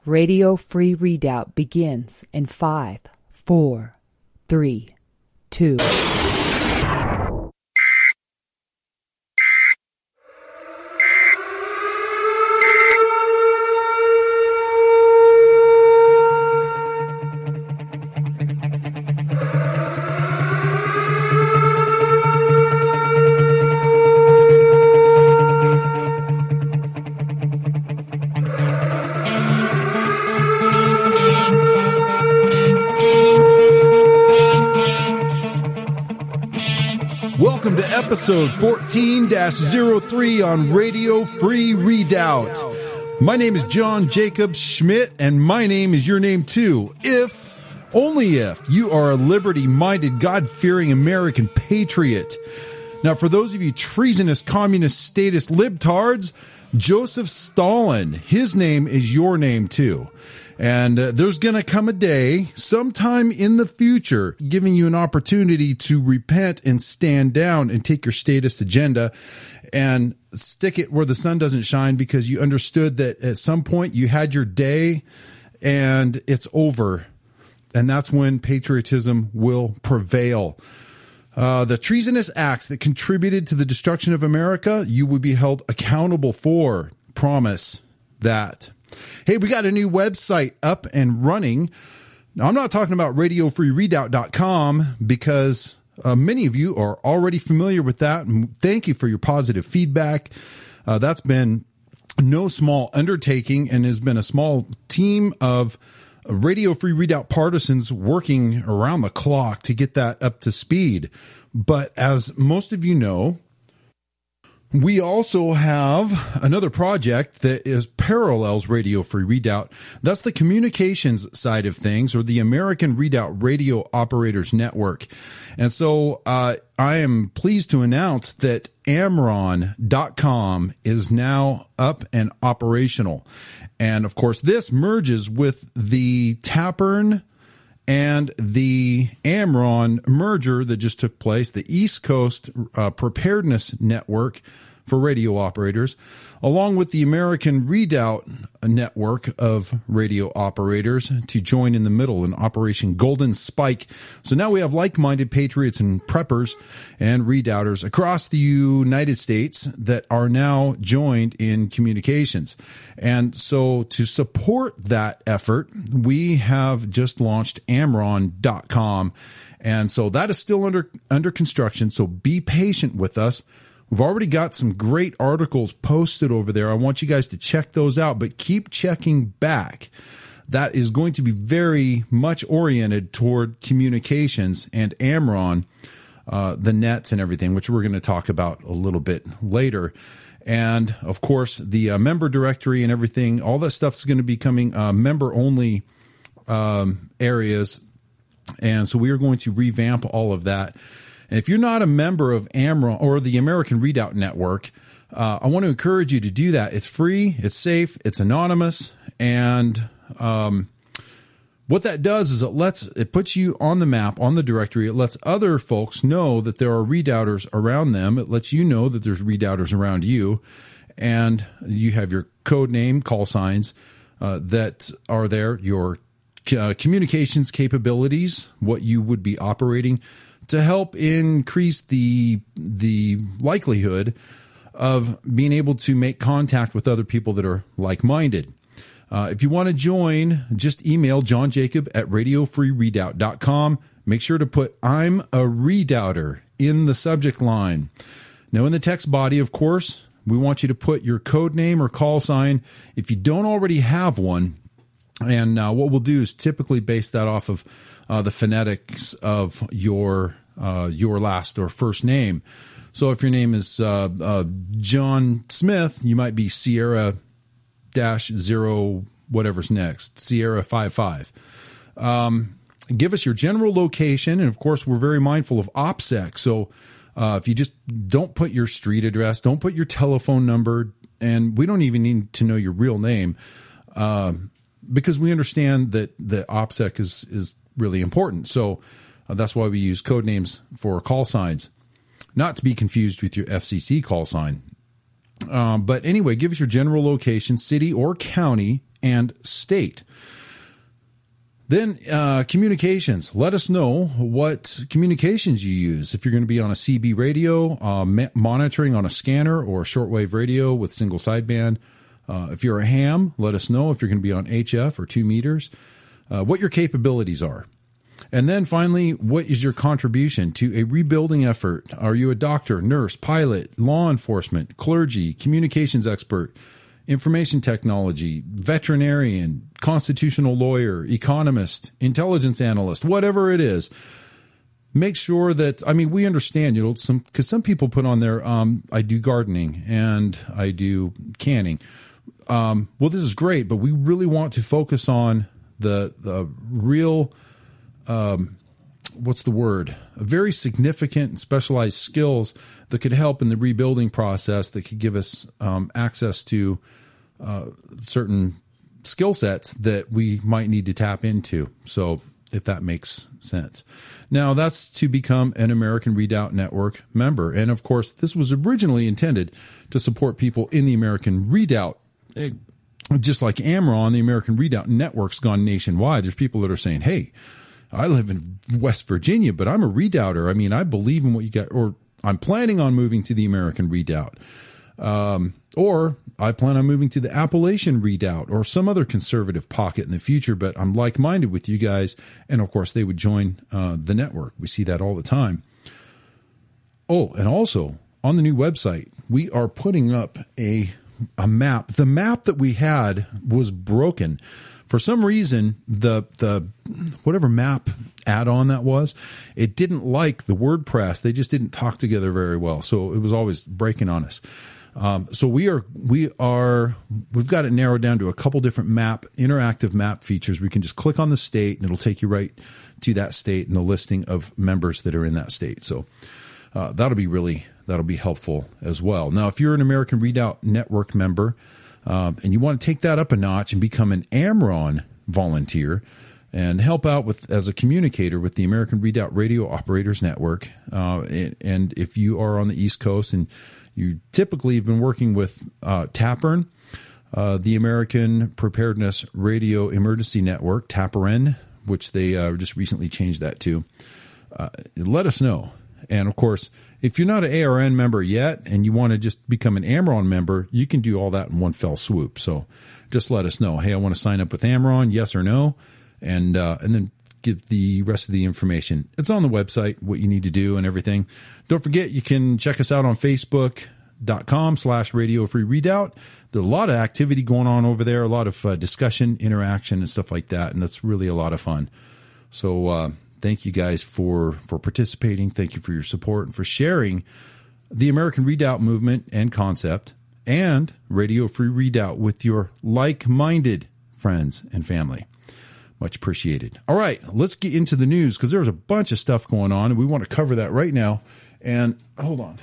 Radio Free Redoubt begins in 5, 4, 3, 2. Welcome to episode 14-03 on Radio Free Redoubt. My name is John Jacob Schmidt, and my name is your name too, if, only if, you are a liberty-minded, God-fearing American patriot. Now, for those of you treasonous, communist, statist libtards, Joseph Stalin, his name is your name too. And there's going to come a day sometime in the future giving you an opportunity to repent and stand down and take your statist agenda and stick it where the sun doesn't shine, because you understood that at some point you had your day and it's over. And that's when patriotism will prevail. The treasonous acts that contributed to the destruction of America, you will be held accountable for. Promise that. Hey, we got a new website up and running. Now, I'm not talking about radiofreeredoubt.com because many of you are already familiar with that. And thank you for your positive feedback. That's been no small undertaking and has been a small team of Radio Free Redoubt partisans working around the clock to get that up to speed. But as most of you know, we also have another project that parallels Radio Free Redoubt. That's the communications side of things, or the American Redoubt Radio Operators Network. And so I am pleased to announce that Amron.com is now up and operational. And of course, this merges with the Tapern and the Amron merger that just took place, the East Coast Preparedness Network for radio operators, along with the American Redoubt network of radio operators to join in the middle in Operation Golden Spike. So now we have like-minded patriots and preppers and redoubters across the United States that are now joined in communications. And so to support that effort, we have just launched Amron.com. And so that is still under construction. So be patient with us. We've already got some great articles posted over there. I want you guys to check those out, but keep checking back. That is going to be very much oriented toward communications and Amron, the nets and everything, which we're going to talk about a little bit later. And of course, the member directory and everything, all that stuff is going to be coming member-only areas. And so we are going to revamp all of that. And if you're not a member of Amron or the American Redoubt Network, I want to encourage you to do that. It's free, it's safe, it's anonymous, and what that does is it puts you on the map, on the directory. It lets other folks know that there are redoubters around them. It lets you know that there's redoubters around you, and you have your code name, call signs that are there, your communications capabilities, what you would be operating, to help increase the likelihood of being able to make contact with other people that are like-minded. If you want to join, just email johnjacob@radiofreeredoubt.com. Make sure to put "I'm a Redoubter" in the subject line. Now, in the text body, of course, we want you to put your code name or call sign if you don't already have one. And what we'll do is typically base that off of the phonetics of your last or first name. So if your name is John Smith, you might be Sierra -0 whatever's next, Sierra 55. Give us your general location, and of course we're very mindful of OPSEC. So if you just don't put your street address, don't put your telephone number, and we don't even need to know your real name. Because we understand that the OPSEC is really important. So that's why we use code names for call signs, not to be confused with your FCC call sign. But anyway, give us your general location, city or county, and state. Then communications. Let us know what communications you use. If you're going to be on a CB radio, monitoring on a scanner, or shortwave radio with single sideband. If you're a ham, let us know if you're going to be on HF or 2 meters, what your capabilities are. And then finally, what is your contribution to a rebuilding effort? Are you a doctor, nurse, pilot, law enforcement, clergy, communications expert, information technology, veterinarian, constitutional lawyer, economist, intelligence analyst, whatever it is? Make sure that, we understand, because some people put on there, I do gardening and I do canning. Well, this is great, but we really want to focus on the real, very significant and specialized skills that could help in the rebuilding process, that could give us access to certain skill sets that we might need to tap into. So if that makes sense. Now, that's to become an American Redoubt Network member. And of course, this was originally intended to support people in the American Redoubt. Just like Amron, the American Redoubt Network's gone nationwide. There's people that are saying, hey, I live in West Virginia, but I'm a Redouter. I believe in what you got, or I'm planning on moving to the American Redoubt. Or I plan on moving to the Appalachian Redoubt or some other conservative pocket in the future, but I'm like-minded with you guys. And of course, they would join the network. We see that all the time. Oh, and also on the new website, we are putting up a map. The map that we had was broken. For some reason, the whatever map add-on that was, it didn't like the WordPress. They just didn't talk together very well. So it was always breaking on us. So we've got it narrowed down to a couple different interactive map features. We can just click on the state and it'll take you right to that state and the listing of members that are in that state. So, that'll be helpful as well. Now, if you're an American Redoubt Network member, and you want to take that up a notch and become an Amron volunteer and help out as a communicator with the American Redoubt Radio Operators Network, and if you are on the East Coast and you typically have been working with TAPRN, the American Preparedness Radio Emergency Network, TAPRN, which they just recently changed that to, let us know. And of course, if you're not an ARN member yet and you want to just become an Amron member, you can do all that in one fell swoop. So just let us know. Hey, I want to sign up with Amron, yes or no, and then give the rest of the information. It's on the website, what you need to do and everything. Don't forget, you can check us out on Facebook.com/Radio Free Redoubt. There's a lot of activity going on over there, a lot of discussion, interaction, and stuff like that, and that's really a lot of fun. So thank you guys for participating. Thank you for your support and for sharing the American Redoubt movement and concept and Radio Free Redoubt with your like-minded friends and family. Much appreciated. All right, let's get into the news because there's a bunch of stuff going on and we want to cover that right now. And hold on.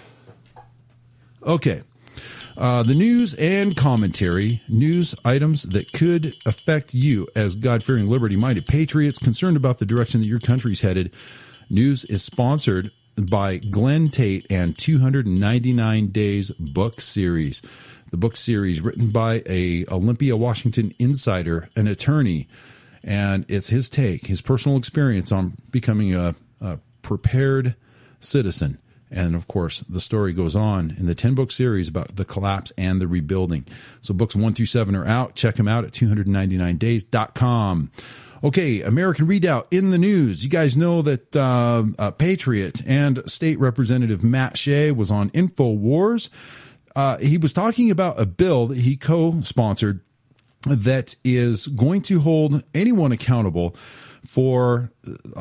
Okay. The news and commentary, news items that could affect you as God-fearing, liberty-minded patriots concerned about the direction that your country's headed. News is sponsored by Glenn Tate and 299 Days book series. The book series written by a Olympia, Washington insider, an attorney, and it's his take, his personal experience on becoming a prepared citizen. And, of course, the story goes on in the 10-book series about the collapse and the rebuilding. So books 1 through 7 are out. Check them out at 299days.com. Okay, American Redoubt in the news. You guys know that Patriot and State Representative Matt Shea was on InfoWars. He was talking about a bill that he co-sponsored that is going to hold anyone accountable for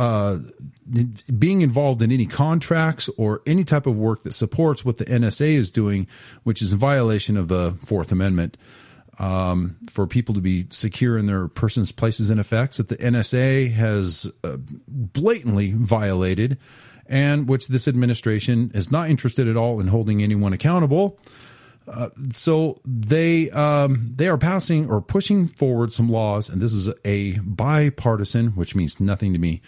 being involved in any contracts or any type of work that supports what the NSA is doing, which is a violation of the Fourth Amendment, for people to be secure in their persons, places, and effects that the NSA has blatantly violated, and which this administration is not interested at all in holding anyone accountable. So they are passing or pushing forward some laws, and this is a bipartisan, which means nothing to me,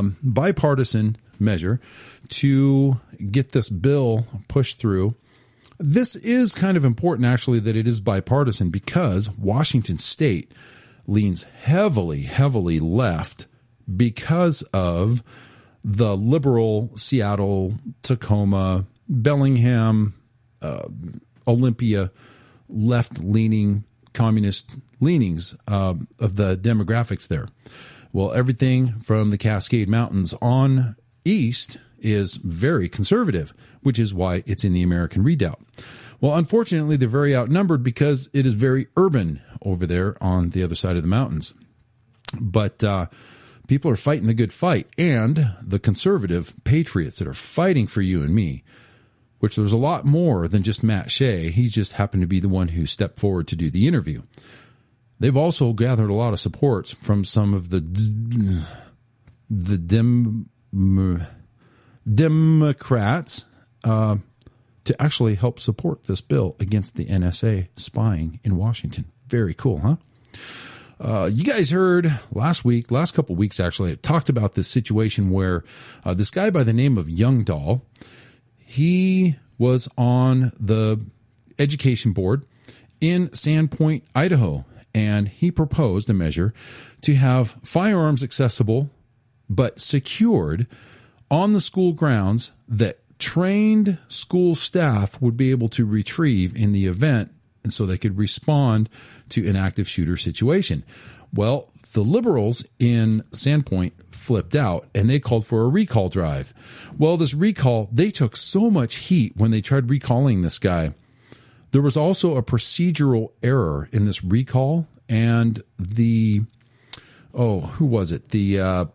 bipartisan measure to get this bill pushed through This is kind of important, actually, that it is bipartisan because Washington State leans heavily left because of the liberal Seattle, Tacoma, Bellingham, Olympia, left-leaning communist leanings of the demographics there. Well, everything from the Cascade Mountains on east is very conservative, which is why it's in the American Redoubt. Well, unfortunately, they're very outnumbered because it is very urban over there on the other side of the mountains. But people are fighting the good fight, and the conservative patriots that are fighting for you and me, which there's a lot more than just Matt Shea. He just happened to be the one who stepped forward to do the interview. They've also gathered a lot of support from some of the Democrats to actually help support this bill against the NSA spying in Washington. Very cool, huh? You guys heard last couple weeks actually, it talked about this situation where this guy by the name of Youngdahl, he was on the education board in Sandpoint, Idaho, and he proposed a measure to have firearms accessible but secured on the school grounds that trained school staff would be able to retrieve in the event, and so they could respond to an active shooter situation. Well, the liberals in Sandpoint flipped out and they called for a recall drive. Well, this recall, they took so much heat when they tried recalling this guy. There was also a procedural error in this recall, and who was it? The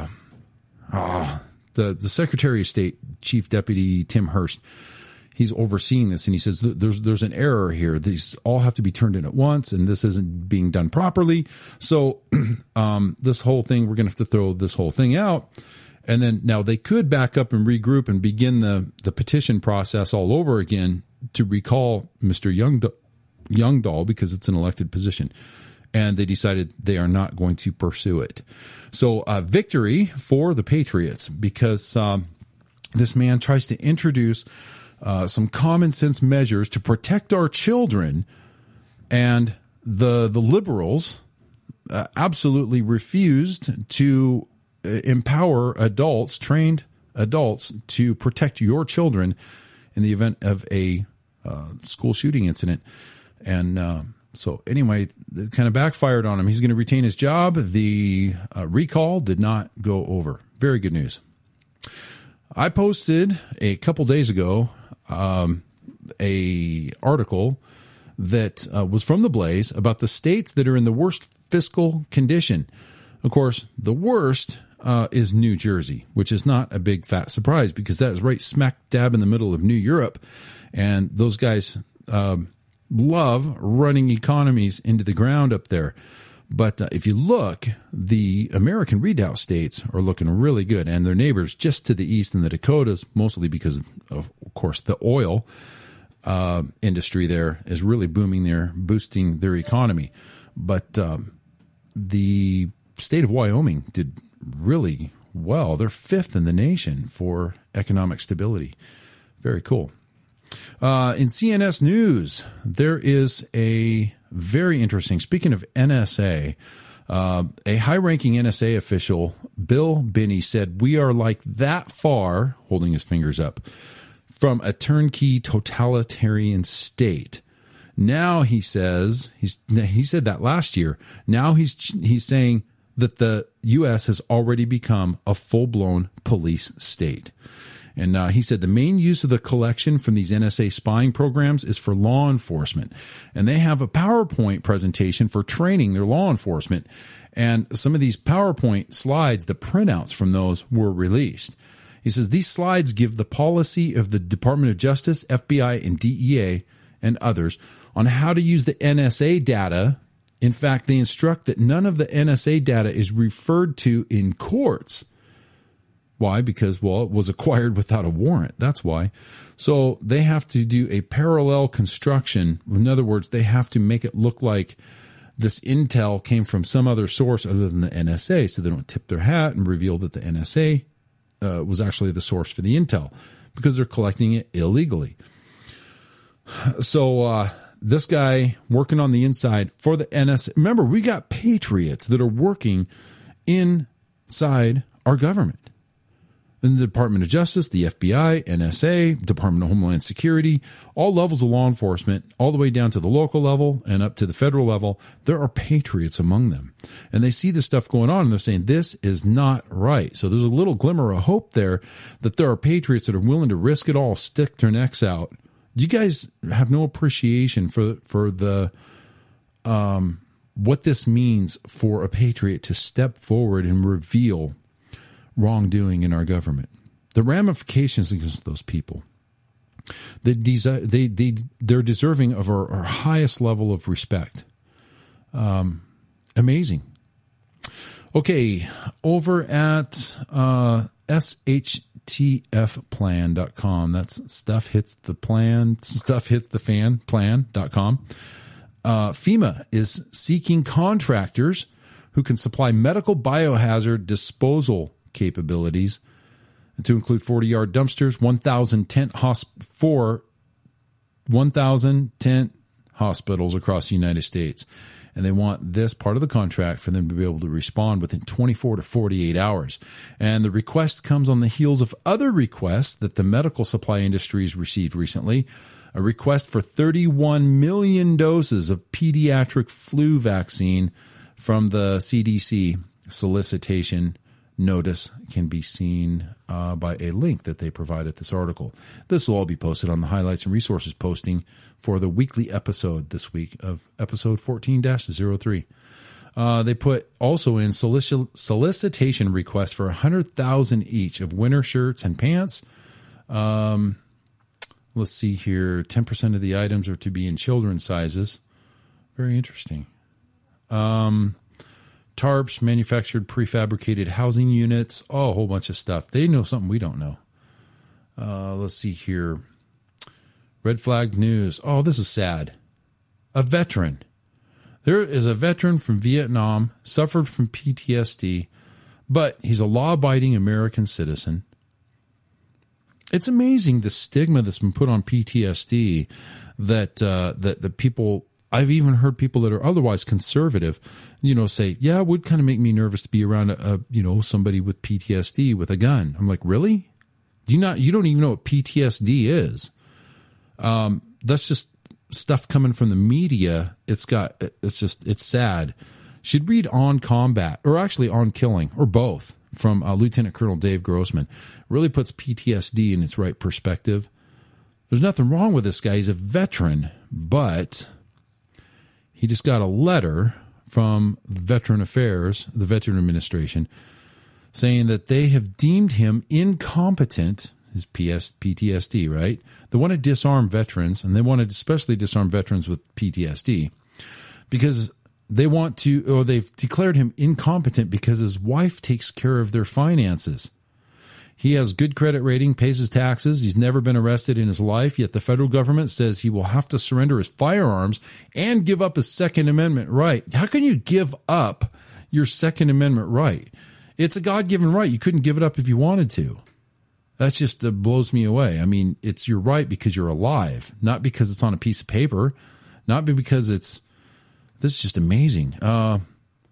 Secretary of State, Chief Deputy Tim Hurst, he's overseeing this, and he says there's an error here. These all have to be turned in at once, and this isn't being done properly. So this whole thing, we're going to have to throw this whole thing out. And then now they could back up and regroup and begin the petition process all over again to recall Mr. Youngdahl because it's an elected position. And they decided they are not going to pursue it. So victory for the Patriots because this man tries to introduce some common sense measures to protect our children, and the liberals absolutely refused to empower adults, trained adults, to protect your children in the event of a school shooting incident. And so anyway, it kind of backfired on him. He's going to retain his job. The recall did not go over. Very good news. I posted a couple days ago a article that was from The Blaze about the states that are in the worst fiscal condition. Of course, the worst is New Jersey, which is not a big fat surprise because that is right smack dab in the middle of New Europe. And those guys love running economies into the ground up there. But if you look, the American Redoubt states are looking really good, and their neighbors just to the east in the Dakotas, mostly because of course, the oil industry there is really booming there, boosting their economy. But the state of Wyoming did really well. They're fifth in the nation for economic stability. Very cool. In CNS News, there is a very interesting, speaking of NSA, a high-ranking NSA official, Bill Binney, said, "We are like that far," holding his fingers up, "from a turnkey totalitarian state." Now he says, he said that last year. Now he's saying that the U.S. has already become a full-blown police state. And he said the main use of the collection from these NSA spying programs is for law enforcement. And they have a PowerPoint presentation for training their law enforcement. And some of these PowerPoint slides, the printouts from those were released. He says these slides give the policy of the Department of Justice, FBI, and DEA, and others on how to use the NSA data. In fact, they instruct that none of the NSA data is referred to in courts. Why? Because, well, it was acquired without a warrant. That's why. So they have to do a parallel construction. In other words, they have to make it look like this intel came from some other source other than the NSA, so they don't tip their hat and reveal that the NSA was actually the source for the intel because they're collecting it illegally. So this guy working on the inside for the NSA. Remember, we got patriots that are working inside our government. In the Department of Justice, the FBI, NSA, Department of Homeland Security, all levels of law enforcement, all the way down to the local level and up to the federal level, there are patriots among them. And they see this stuff going on and they're saying, this is not right. So there's a little glimmer of hope there that there are patriots that are willing to risk it all, stick their necks out. You guys have no appreciation for the what this means for a patriot to step forward and reveal wrongdoing in our government. The ramifications against those people. They're deserving of our highest level of respect. Amazing. Okay, over at shtfplan.com. That's stuff hits the fan plan.com. FEMA is seeking contractors who can supply medical biohazard disposal capabilities to include 40-yard dumpsters, 1,000 tent hospitals across the United States. And they want this part of the contract for them to be able to respond within 24 to 48 hours. And the request comes on the heels of other requests that the medical supply industry has received recently. A request for 31 million doses of pediatric flu vaccine from the CDC. Solicitation notice can be seen by a link that they provide at this article. This will all be posted on the highlights and resources posting for the weekly episode this week of episode 14-03. They put also in solicitation requests for 100,000 each of winter shirts and pants. Let's see here. 10% of the items are to be in children's sizes. Very interesting. Tarps, manufactured prefabricated housing units, a whole bunch of stuff. They know something we don't know. Let's see here. Red flag news. Oh, this is sad. A veteran. There is a veteran from Vietnam, suffered from PTSD, but he's a law-abiding American citizen. It's amazing the stigma that's been put on PTSD that the people... I've even heard people that are otherwise conservative, say, yeah, it would kind of make me nervous to be around somebody with PTSD with a gun. I'm like, really? You don't even know what PTSD is. That's just stuff coming from the media. It's sad. Should read On Combat, or actually On Killing, or both, from Lieutenant Colonel Dave Grossman. Really puts PTSD in its right perspective. There's nothing wrong with this guy. He's a veteran, but he just got a letter from Veteran Affairs, the Veteran Administration, saying that they have deemed him incompetent, his PTSD, right? They want to disarm veterans, and they want to especially disarm veterans with PTSD because they've declared him incompetent because his wife takes care of their finances. He has good credit rating, pays his taxes. He's never been arrested in his life, yet the federal government says he will have to surrender his firearms and give up his Second Amendment right. How can you give up your Second Amendment right? It's a God-given right. You couldn't give it up if you wanted to. That's just blows me away. I mean, it's your right because you're alive, not because it's on a piece of paper, not because it's... This is just amazing. The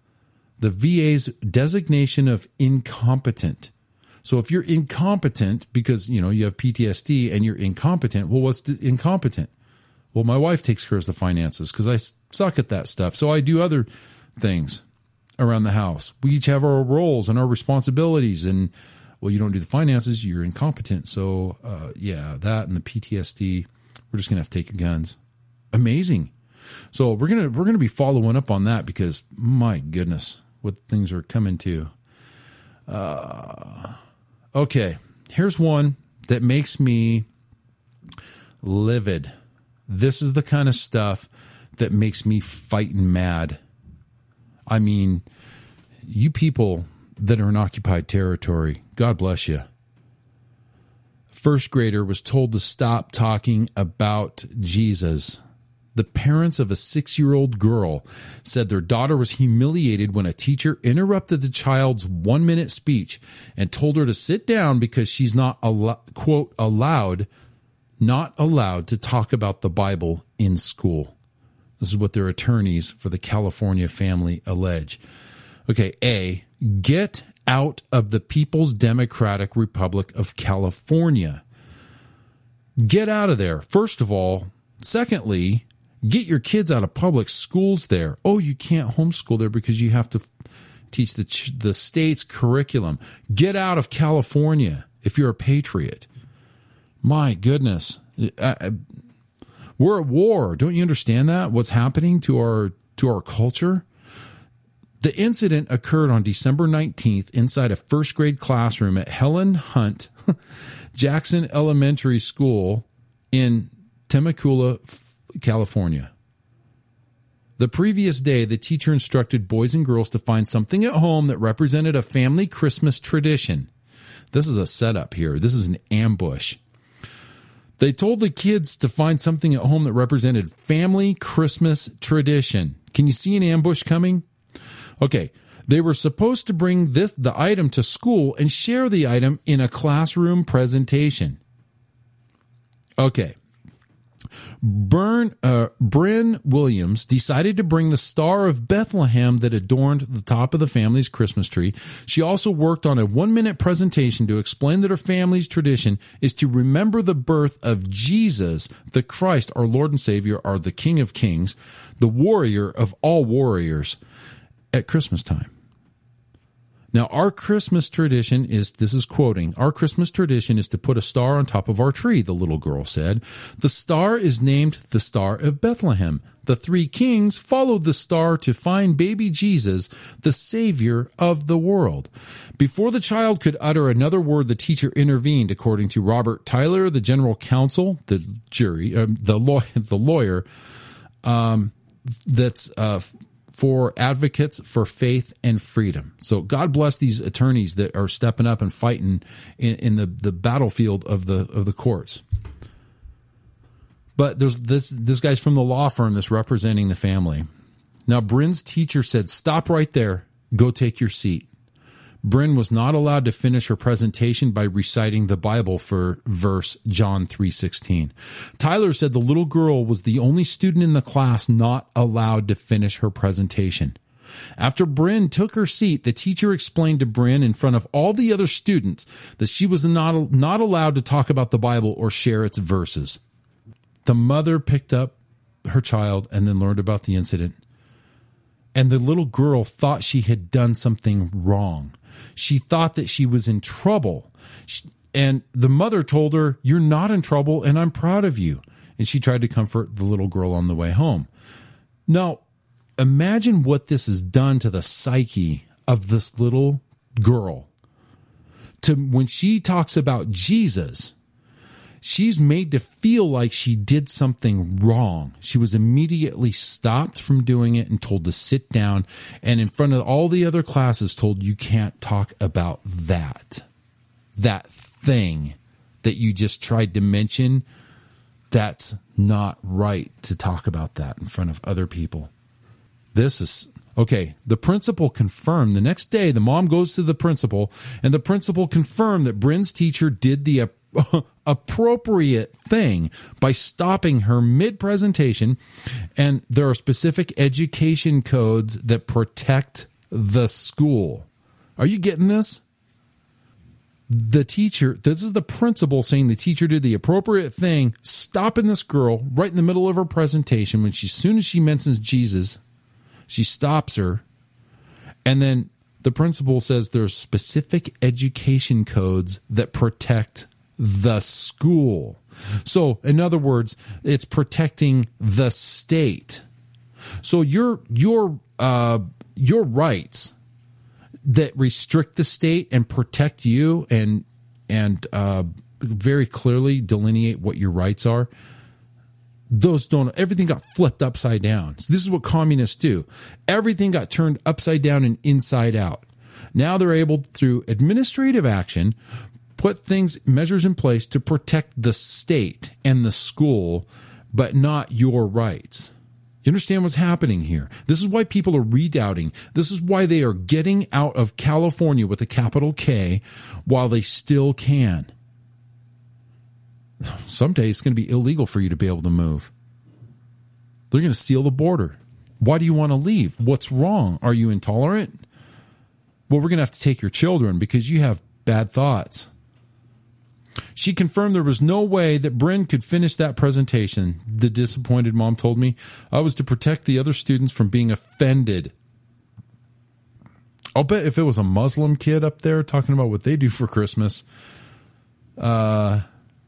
VA's designation of incompetent. So if you're incompetent because, you have PTSD and you're incompetent, well, what's incompetent? Well, my wife takes care of the finances because I suck at that stuff. So I do other things around the house. We each have our roles and our responsibilities. And, well, you don't do the finances, you're incompetent. So, that and the PTSD, we're just going to have to take your guns. Amazing. So we're gonna be following up on that because, my goodness, what things are coming to. Okay, here's one that makes me livid. This is the kind of stuff that makes me fighting mad. I mean, you people that are in occupied territory, God bless you. First grader was told to stop talking about Jesus. The parents of a 6-year-old girl said their daughter was humiliated when a teacher interrupted the child's 1-minute speech and told her to sit down because she's not, quote, allowed not allowed to talk about the Bible in school. This is what their attorneys for the California family allege. Okay, A, get out of the People's Democratic Republic of California. Get out of there, first of all. Secondly, get your kids out of public schools there. Oh, you can't homeschool there because you have to teach the state's curriculum. Get out of California if you're a patriot. My goodness. We're at war. Don't you understand that? What's happening to our culture? The incident occurred on December 19th inside a first grade classroom at Helen Hunt Jackson Elementary School in Temecula, California. The previous day, the teacher instructed boys and girls to find something at home that represented a family Christmas tradition. This is a setup here. This is an ambush. They told the kids to find something at home that represented family Christmas tradition. Can you see an ambush coming? Okay, they were supposed to bring the item to school and share the item in a classroom presentation. Okay. Bryn Williams decided to bring the Star of Bethlehem that adorned the top of the family's Christmas tree. She also worked on a 1-minute presentation to explain that her family's tradition is to remember the birth of Jesus, the Christ, our Lord and Savior, our the King of Kings, the warrior of all warriors, at Christmas time. Now, our Christmas tradition is, this is quoting, our Christmas tradition is to put a star on top of our tree, the little girl said. The star is named the Star of Bethlehem. The 3 kings followed the star to find baby Jesus, the Savior of the world. Before the child could utter another word, the teacher intervened, according to Robert Tyler, the general counsel, the lawyer, for advocates for faith and freedom. So God bless these attorneys that are stepping up and fighting in the battlefield of the courts. But there's this guy's from the law firm that's representing the family. Now, Bryn's teacher said, "Stop right there. Go take your seat." Bryn was not allowed to finish her presentation by reciting the Bible for verse John 3:16. Tyler said the little girl was the only student in the class not allowed to finish her presentation. After Bryn took her seat, the teacher explained to Bryn in front of all the other students that she was not allowed to talk about the Bible or share its verses. The mother picked up her child and then learned about the incident. And the little girl thought she had done something wrong. She thought that she was in trouble. And the mother told her, "You're not in trouble, and I'm proud of you." And she tried to comfort the little girl on the way home. Now, imagine what this has done to the psyche of this little girl. When she talks about Jesus, she's made to feel like she did something wrong. She was immediately stopped from doing it and told to sit down, and in front of all the other classes told, "You can't talk about that thing that you just tried to mention. That's not right to talk about that in front of other people." This is okay. The principal confirmed the next day. The mom goes to the principal, and the principal confirmed that Bryn's teacher did the appropriate thing by stopping her mid-presentation, and there are specific education codes that protect the school. Are you getting this? The teacher, this is the principal saying the teacher did the appropriate thing, stopping this girl right in the middle of her presentation. As soon as she mentions Jesus, she stops her, and then the principal says there's specific education codes that protect the school. So, in other words, it's protecting the state. So your rights that restrict the state and protect you and very clearly delineate what your rights are, those don't. Everything got flipped upside down. So this is what communists do. Everything got turned upside down and inside out. Now they're able, through administrative action, put measures in place to protect the state and the school, but not your rights. You understand what's happening here? This is why people are redoubting. This is why they are getting out of California with a capital K while they still can. someday it's going to be illegal for you to be able to move. They're going to seal the border. Why do you want to leave? What's wrong? Are you intolerant? Well, we're going to have to take your children because you have bad thoughts. She confirmed there was no way that Bryn could finish that presentation. The disappointed mom told me, I was to protect the other students from being offended. I'll bet if it was a Muslim kid up there talking about what they do for Christmas, they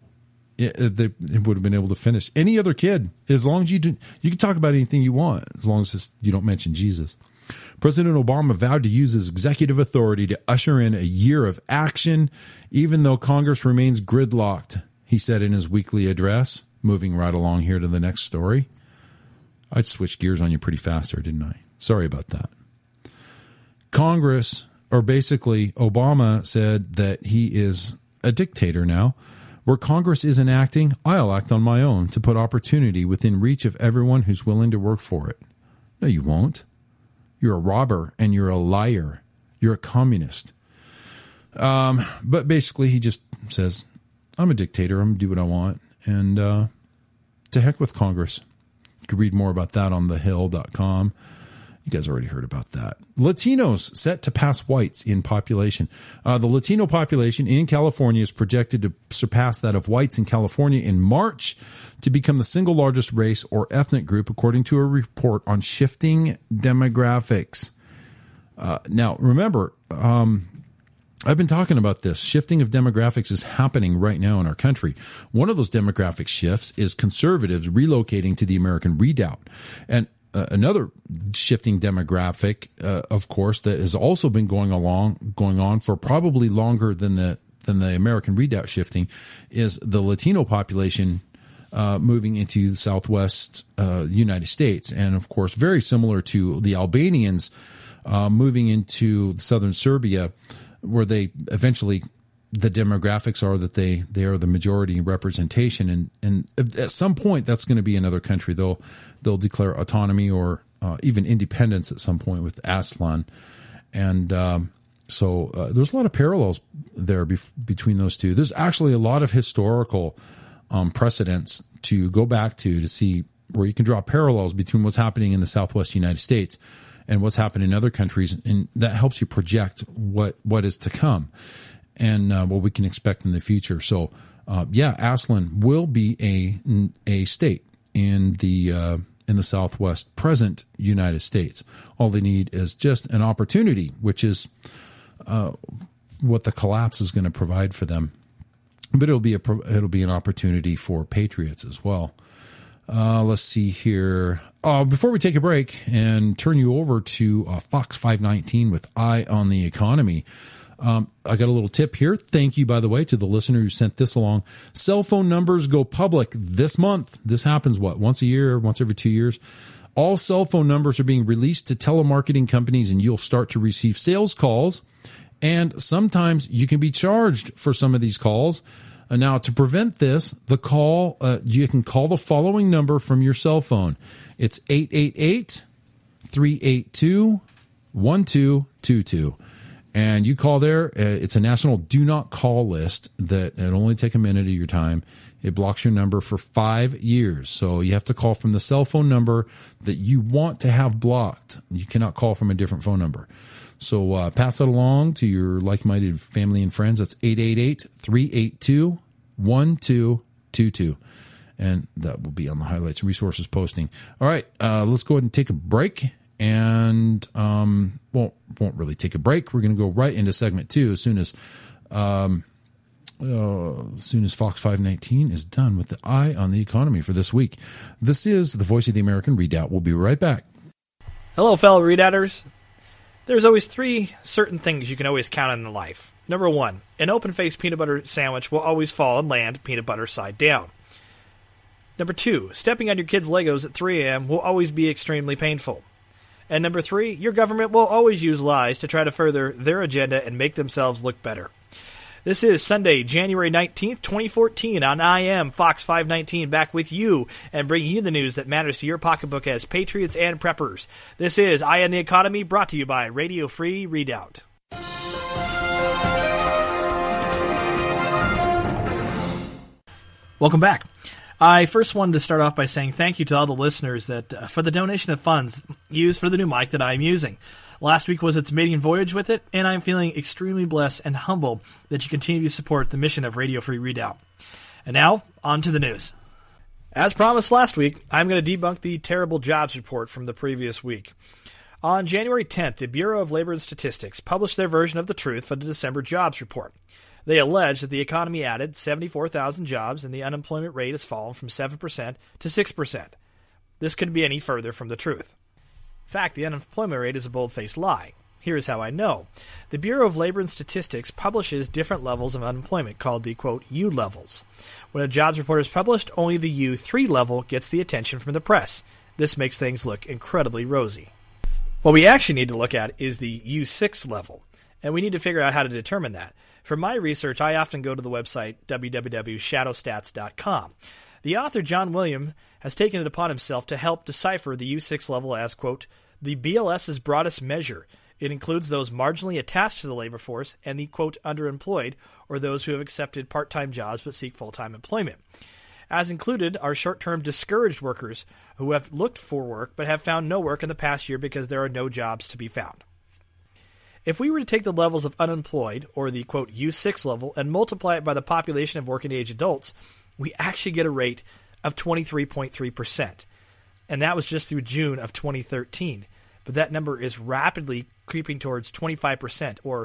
would have been able to finish. Any other kid, as long as you can talk about anything you want, as long as you don't mention Jesus. President Obama vowed to use his executive authority to usher in a year of action, even though Congress remains gridlocked, he said in his weekly address. Moving right along here to the next story. I'd switch gears on you pretty fast there, didn't I? Sorry about that. Congress, or basically Obama, said that he is a dictator now. Where Congress isn't acting, I'll act on my own to put opportunity within reach of everyone who's willing to work for it. No, you won't. You're a robber and you're a liar. You're a communist. But basically he just says, I'm a dictator. I'm going to do what I want. And to heck with Congress. You can read more about that on thehill.com. You guys already heard about that. Latinos set to pass whites in population. The Latino population in California is projected to surpass that of whites in California in March to become the single largest race or ethnic group, according to a report on shifting demographics. Now, remember, I've been talking about this. Shifting of demographics is happening right now in our country. One of those demographic shifts is conservatives relocating to the American Redoubt. And another shifting demographic, of course, that has also been going on for probably longer than the American Redoubt shifting, is the Latino population moving into Southwest United States, and of course, very similar to the Albanians moving into southern Serbia, where they eventually. The demographics are that they are the majority representation, and at some point that's going to be another country. They'll declare autonomy or even independence at some point with Aslan, and so there's a lot of parallels there between those two. There's actually a lot of historical precedents to go back to see where you can draw parallels between what's happening in the Southwest United States and what's happening in other countries, and that helps you project what is to come. And what we can expect in the future. So, Aslan will be a state in the Southwest present United States. All they need is just an opportunity, which is what the collapse is going to provide for them. But it'll be an opportunity for patriots as well. Let's see here. Before we take a break and turn you over to Fox 519 with Eye on the Economy. I got a little tip here. Thank you, by the way, to the listener who sent this along. Cell phone numbers go public this month. This happens, once a year, once every 2 years. All cell phone numbers are being released to telemarketing companies, and you'll start to receive sales calls. And sometimes you can be charged for some of these calls. Now, to prevent this, you can call the following number from your cell phone. It's 888-382-1222. And you call there. It's a national do not call list that it'll only take a minute of your time. It blocks your number for 5 years. So you have to call from the cell phone number that you want to have blocked. You cannot call from a different phone number. So pass that along to your like-minded family and friends. That's 888-382-1222. And that will be on the highlights and resources posting. All right, let's go ahead and take a break. And won't really take a break. We're going to go right into segment 2 as soon as Fox 519 is done with the Eye on the Economy for this week. This is the Voice of the American Redoubt. We'll be right back. Hello, fellow Redoubters. There's always 3 certain things you can always count on in life. Number 1, an open-faced peanut butter sandwich will always fall and land peanut butter side down. Number 2, stepping on your kids' Legos at 3 a.m. will always be extremely painful. And number 3, your government will always use lies to try to further their agenda and make themselves look better. This is Sunday, January 19th, 2014 on I Am Fox 519, back with you and bringing you the news that matters to your pocketbook as patriots and preppers. This is Eye on the Economy, brought to you by Radio Free Redoubt. Welcome back. I first wanted to start off by saying thank you to all the listeners that for the donation of funds used for the new mic that I'm using. Last week was its maiden voyage with it, and I'm feeling extremely blessed and humble that you continue to support the mission of Radio Free Readout. And now, on to the news. As promised last week, I'm going to debunk the terrible jobs report from the previous week. On January 10th, the Bureau of Labor and Statistics published their version of the truth for the December jobs report. They allege that the economy added 74,000 jobs and the unemployment rate has fallen from 7% to 6%. This couldn't be any further from the truth. In fact, the unemployment rate is a bold-faced lie. Here's how I know. The Bureau of Labor and Statistics publishes different levels of unemployment called the, quote, U levels. When a jobs report is published, only the U3 level gets the attention from the press. This makes things look incredibly rosy. What we actually need to look at is the U6 level, and we need to figure out how to determine that. For my research, I often go to the website www.shadowstats.com. The author, John Williams, has taken it upon himself to help decipher the U6 level as, quote, the BLS's broadest measure. It includes those marginally attached to the labor force and the, quote, underemployed, or those who have accepted part-time jobs but seek full-time employment. As included are short-term discouraged workers who have looked for work but have found no work in the past year because there are no jobs to be found. If we were to take the levels of unemployed, or the, quote, U6 level, and multiply it by the population of working-age adults, we actually get a rate of 23.3%. And that was just through June of 2013. But that number is rapidly creeping towards 25%, or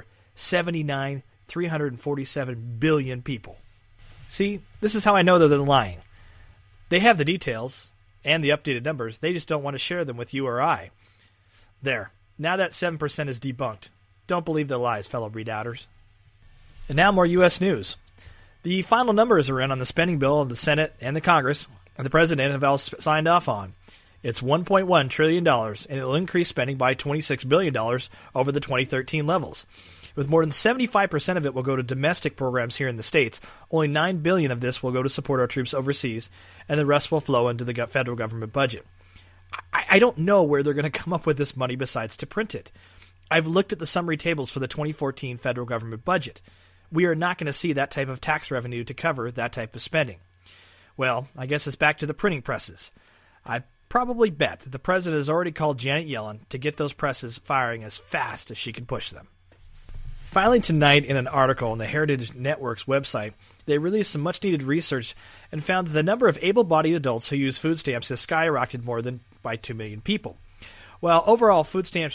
347 billion people. See, this is how I know that they're lying. They have the details and the updated numbers. They just don't want to share them with you or I. There. Now that 7% is debunked. Don't believe their lies, fellow readouters. And now more U.S. news. The final numbers are in on the spending bill of the Senate and the Congress, and the President have all signed off on. It's $1.1 trillion, and it will increase spending by $26 billion over the 2013 levels. With more than 75% of it will go to domestic programs here in the States, only $9 billion of this will go to support our troops overseas, and the rest will flow into the federal government budget. I don't know where they're going to come up with this money besides to print it. I've looked at the summary tables for the 2014 federal government budget. We are not going to see that type of tax revenue to cover that type of spending. Well, I guess it's back to the printing presses. I probably bet that the president has already called Janet Yellen to get those presses firing as fast as she can push them. Finally tonight, in an article on the Heritage Network's website, they released some much-needed research and found that the number of able-bodied adults who use food stamps has skyrocketed more than by 2 million people. While overall food stamp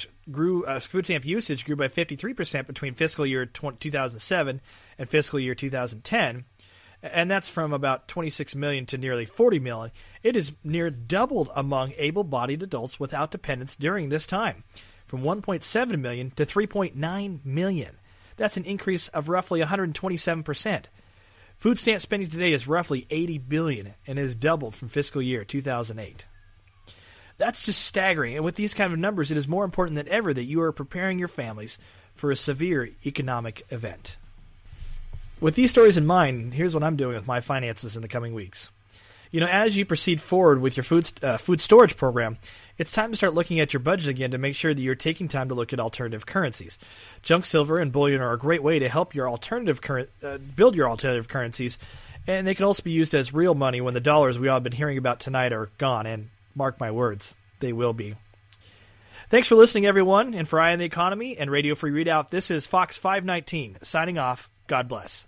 usage grew by 53% between fiscal year 2007 and fiscal year 2010, and that's from about 26 million to nearly 40 million, it is near doubled among able-bodied adults without dependents during this time, from 1.7 million to 3.9 million. That's an increase of roughly 127%. Food stamp spending today is roughly $80 billion and has doubled from fiscal year 2008. That's just staggering, and with these kind of numbers, it is more important than ever that you are preparing your families for a severe economic event. With these stories in mind, here's what I'm doing with my finances in the coming weeks. You know, as you proceed forward with your food storage program, it's time to start looking at your budget again to make sure that you're taking time to look at alternative currencies. Junk silver and bullion are a great way to help your build your alternative currencies, and they can also be used as real money when the dollars we all have been hearing about tonight are gone, and mark my words, they will be. Thanks for listening, everyone, and for Eye on the Economy and Radio Free Readout, this is Fox 519, signing off. God bless.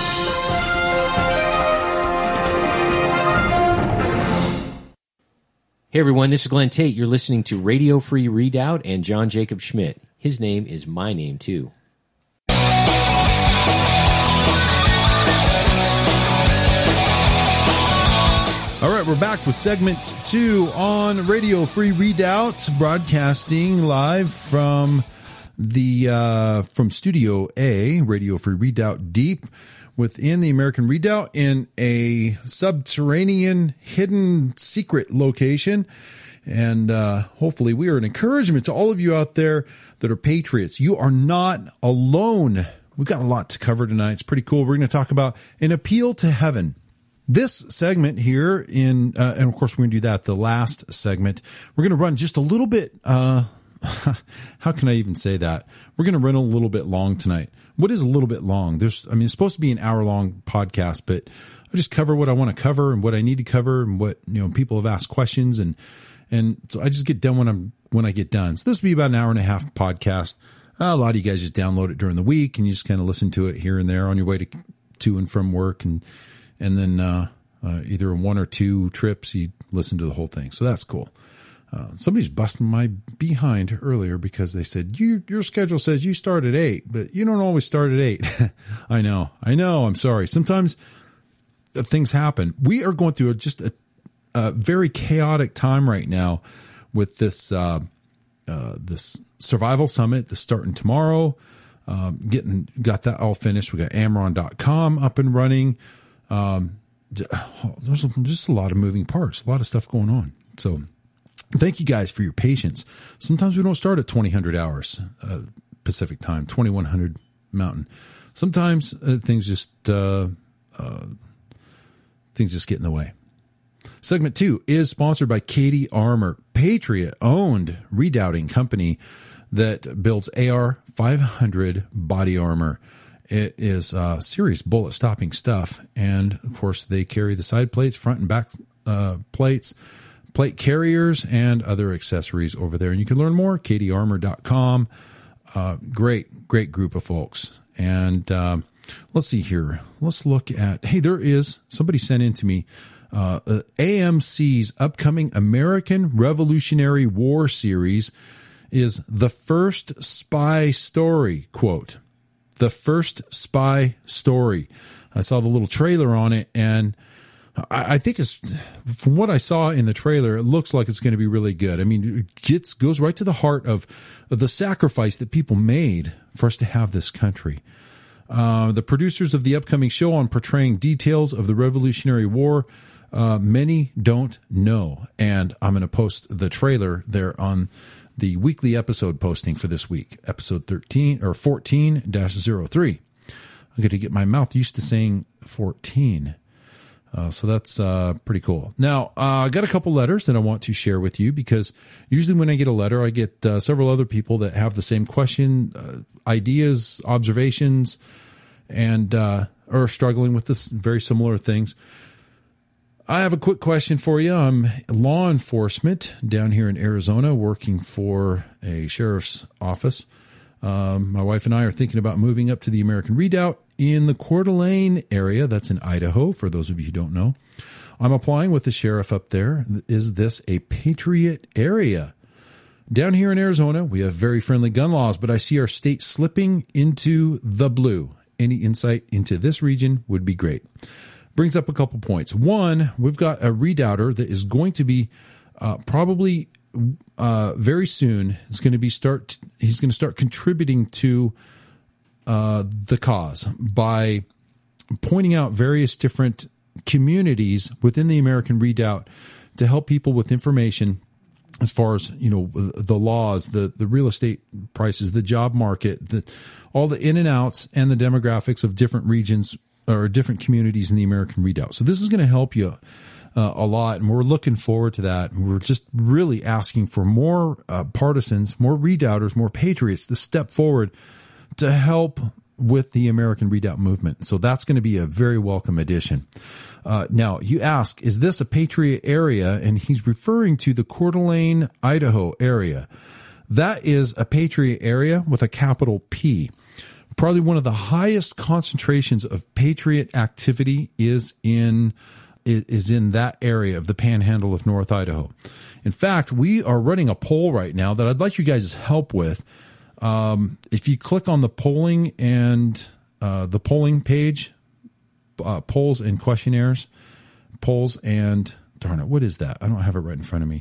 Hey everyone, this is Glenn Tate. You're listening to Radio Free Readout and John Jacob Schmidt. His name is my name, too. All right, we're back with segment 2 on Radio Free Readout, broadcasting live from from Studio A, Radio Free Readout deep within the American Redoubt in a subterranean, hidden, secret location. And hopefully we are an encouragement to all of you out there that are patriots. You are not alone. We've got a lot to cover tonight. It's pretty cool. We're going to talk about an appeal to heaven. This segment here and of course we're going to do that, the last segment. We're going to run just a little bit how can I even say that? We're going to run a little bit long tonight. What is a little bit long? It's supposed to be an hour-long podcast, but I just cover what I want to cover and what I need to cover and what, people have asked questions. And so I just get done when I get done. So this will be about an hour and a half podcast. A lot of you guys just download it during the week and you just kind of listen to it here and there on your way to and from work. And then either in one or two trips, you listen to the whole thing. So that's cool. Somebody's busting my behind earlier because they said, your schedule says you start at 8, but you don't always start at 8. I know. I'm sorry. Sometimes things happen. We are going through just a very chaotic time right now with this survival summit that's starting tomorrow. Got that all finished. We got Amron.com up and running. There's just a lot of moving parts, a lot of stuff going on. So thank you guys for your patience. Sometimes we don't start at 2000 hours Pacific time, 2100 Mountain. Sometimes things just get in the way. Segment 2 is sponsored by Katie Armor, Patriot-owned redoubting company that builds AR-500 body armor. It is serious bullet-stopping stuff, and of course they carry the side plates, front and back plates, plate carriers, and other accessories over there. And you can learn more, katiearmor.com. Great group of folks. And let's see here. Let's look at, there is, somebody sent in to me, AMC's upcoming American Revolutionary War series is The First Spy Story, quote. The First Spy Story. I saw the little trailer on it, and I think from what I saw in the trailer, it looks like it's going to be really good. I mean, it goes right to the heart of the sacrifice that people made for us to have this country. The producers of the upcoming show on portraying details of the Revolutionary War, many don't know. And I'm going to post the trailer there on the weekly episode posting for this week, episode 13 or 14-03. I'm going to get my mouth used to saying 14. So that's pretty cool. Now, I got a couple letters that I want to share with you because usually when I get a letter, I get several other people that have the same question, ideas, observations, and are struggling with this very similar things. I have a quick question for you. I'm law enforcement down here in Arizona working for a sheriff's office. My wife and I are thinking about moving up to the American Redoubt in the Coeur d'Alene area. That's in Idaho, for those of you who don't know. I'm applying with the sheriff up there. Is this a patriot area? Down here in Arizona, we have very friendly gun laws, but I see our state slipping into the blue. Any insight into this region would be great. Brings up a couple points. One, we've got a redouter that is going to be probably very soon. He's going to start contributing to the cause by pointing out various different communities within the American Redoubt to help people with information as far as, the laws, the real estate prices, the job market, all the in and outs and the demographics of different regions or different communities in the American Redoubt. So this is going to help you a lot, and we're looking forward to that. And we're just really asking for more partisans, more redoubters, more patriots to step forward to help with the American Redoubt movement. So that's going to be a very welcome addition. Now, you ask, is this a patriot area? And he's referring to the Coeur d'Alene, Idaho area. That is a patriot area with a capital P. Probably one of the highest concentrations of patriot activity is in that area of the panhandle of North Idaho. In fact, we are running a poll right now that I'd like you guys' help with. If you click on the polling and the polling page, polls and questionnaires, polls and, darn it, what is that? I don't have it right in front of me.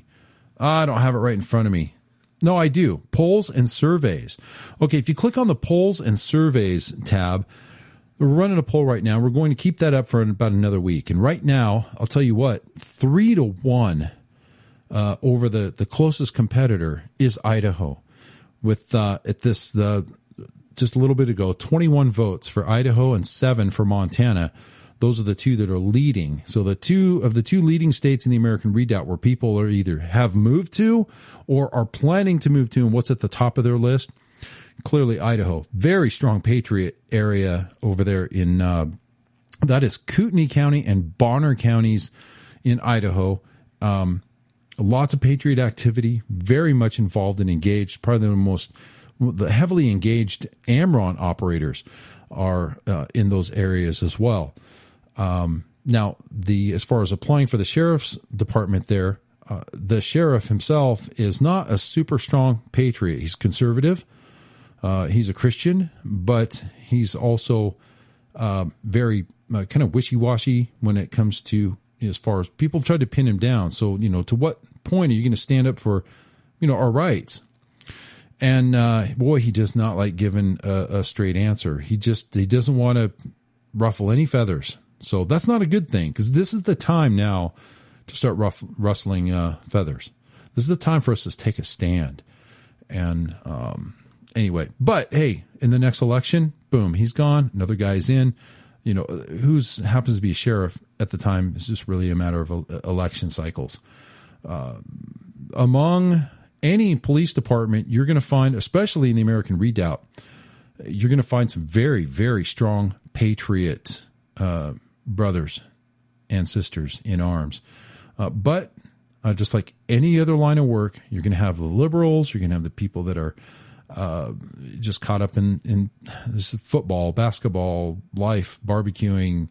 No, I do. Polls and surveys. Okay, if you click on the polls and surveys tab, we're running a poll right now. We're going to keep that up for about another week. And right now, I'll tell you what, 3-1 over the closest competitor is Idaho. With just a little bit ago, 21 votes for Idaho and 7 for Montana. those are the two that are leading. So the two leading states in the American Redoubt where people are either have moved to or are planning to move to, and what's at the top of their list? Clearly Idaho. Very strong Patriot area over there in, that is Kootenai County and Bonner counties in Idaho. Lots of Patriot activity, very much involved and engaged. Probably the heavily engaged AmRRON operators are in those areas as well. Now, as far as applying for the sheriff's department there, the sheriff himself is not a super strong patriot. He's conservative. He's a Christian, but he's also very kind of wishy-washy when it comes to, as far as people have tried to pin him down. So, to what point are you going to stand up for, our rights? And boy, he does not like giving a straight answer. He doesn't want to ruffle any feathers. So that's not a good thing, because this is the time now to start rustling feathers. This is the time for us to take a stand. And anyway, but hey, in the next election, boom, he's gone. Another guy's in. Who's happens to be a sheriff at the time is just really a matter of election cycles. Among any police department, you're going to find, especially in the American Redoubt, you're going to find some very, very strong patriot brothers and sisters in arms. But just like any other line of work, you're going to have the liberals, you're going to have the people that are just caught up in this football, basketball life, barbecuing.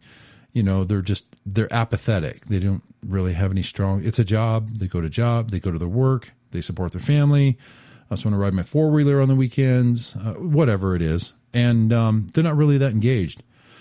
They're apathetic. They don't really have any strong. It's a job. They go to their work. They support their family. I just want to ride my four-wheeler on the weekends, whatever it is. And they're not really that engaged.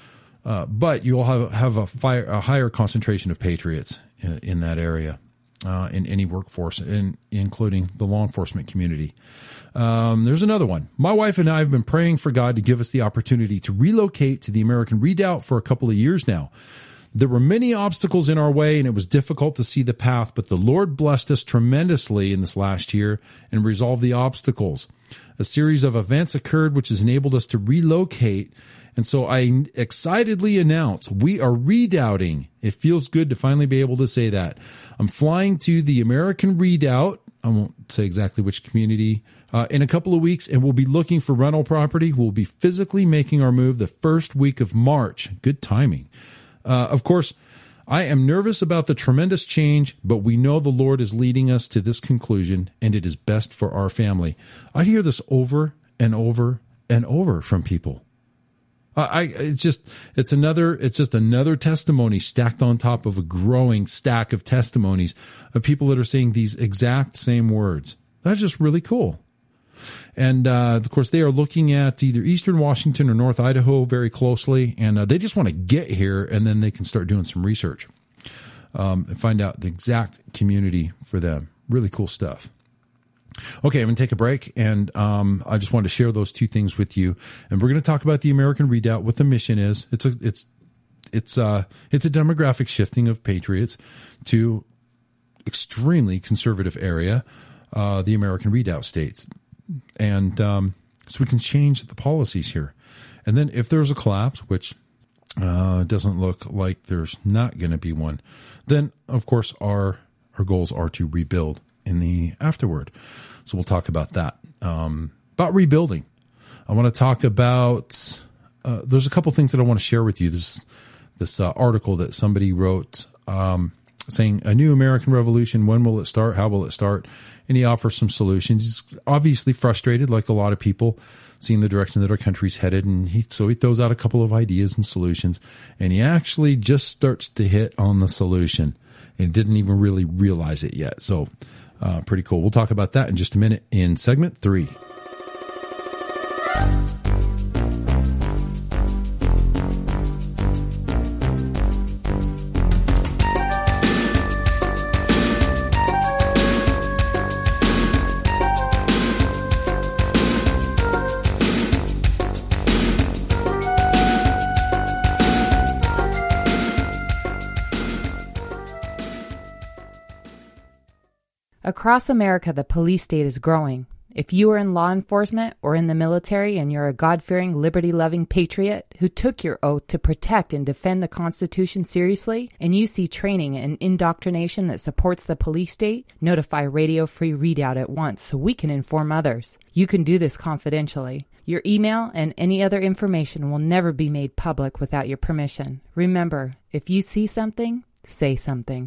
But you'll have a higher concentration of patriots in that area, in any workforce, including the law enforcement community. There's another one. My wife and I have been praying for God to give us the opportunity to relocate to the American Redoubt for a couple of years now. There were many obstacles in our way, and it was difficult to see the path, but the Lord blessed us tremendously in this last year and resolved the obstacles. A series of events occurred which has enabled us to relocate, and so I excitedly announce we are redoubting. It feels good to finally be able to say that. I'm flying to the American Redoubt. I won't say exactly which community, in a couple of weeks, and we'll be looking for rental property. We'll be physically making our move the first week of March. Good timing. Of course, I am nervous about the tremendous change, but we know the Lord is leading us to this conclusion, and it is best for our family. I hear this over and over and over from people. It's just another testimony stacked on top of a growing stack of testimonies of people that are saying these exact same words. That's just really cool. And, of course, they are looking at either Eastern Washington or North Idaho very closely, and they just want to get here, and then they can start doing some research and find out the exact community for them. Really cool stuff. Okay, I'm going to take a break, and I just wanted to share those two things with you. And we're going to talk about the American Redoubt, what the mission is. It's a demographic shifting of patriots to extremely conservative area, the American Redoubt states. And so we can change the policies here. And then if there's a collapse, which doesn't look like there's not going to be one, then, of course, our goals are to rebuild in the afterward. So we'll talk about that. About rebuilding. I want to talk about, there's a couple things that I want to share with you. This article that somebody wrote saying, a new American revolution, when will it start? How will it start? And he offers some solutions. He's obviously frustrated, like a lot of people, seeing the direction that our country's headed. And so he throws out a couple of ideas and solutions. And he actually just starts to hit on the solution and didn't even really realize it yet. So pretty cool. We'll talk about that in just a minute in segment 3. Across America, the police state is growing. If you are in law enforcement or in the military and you're a God-fearing, liberty-loving patriot who took your oath to protect and defend the Constitution seriously, and you see training and indoctrination that supports the police state, notify Radio Free Readout at once so we can inform others. You can do this confidentially. Your email and any other information will never be made public without your permission. Remember, if you see something, say something.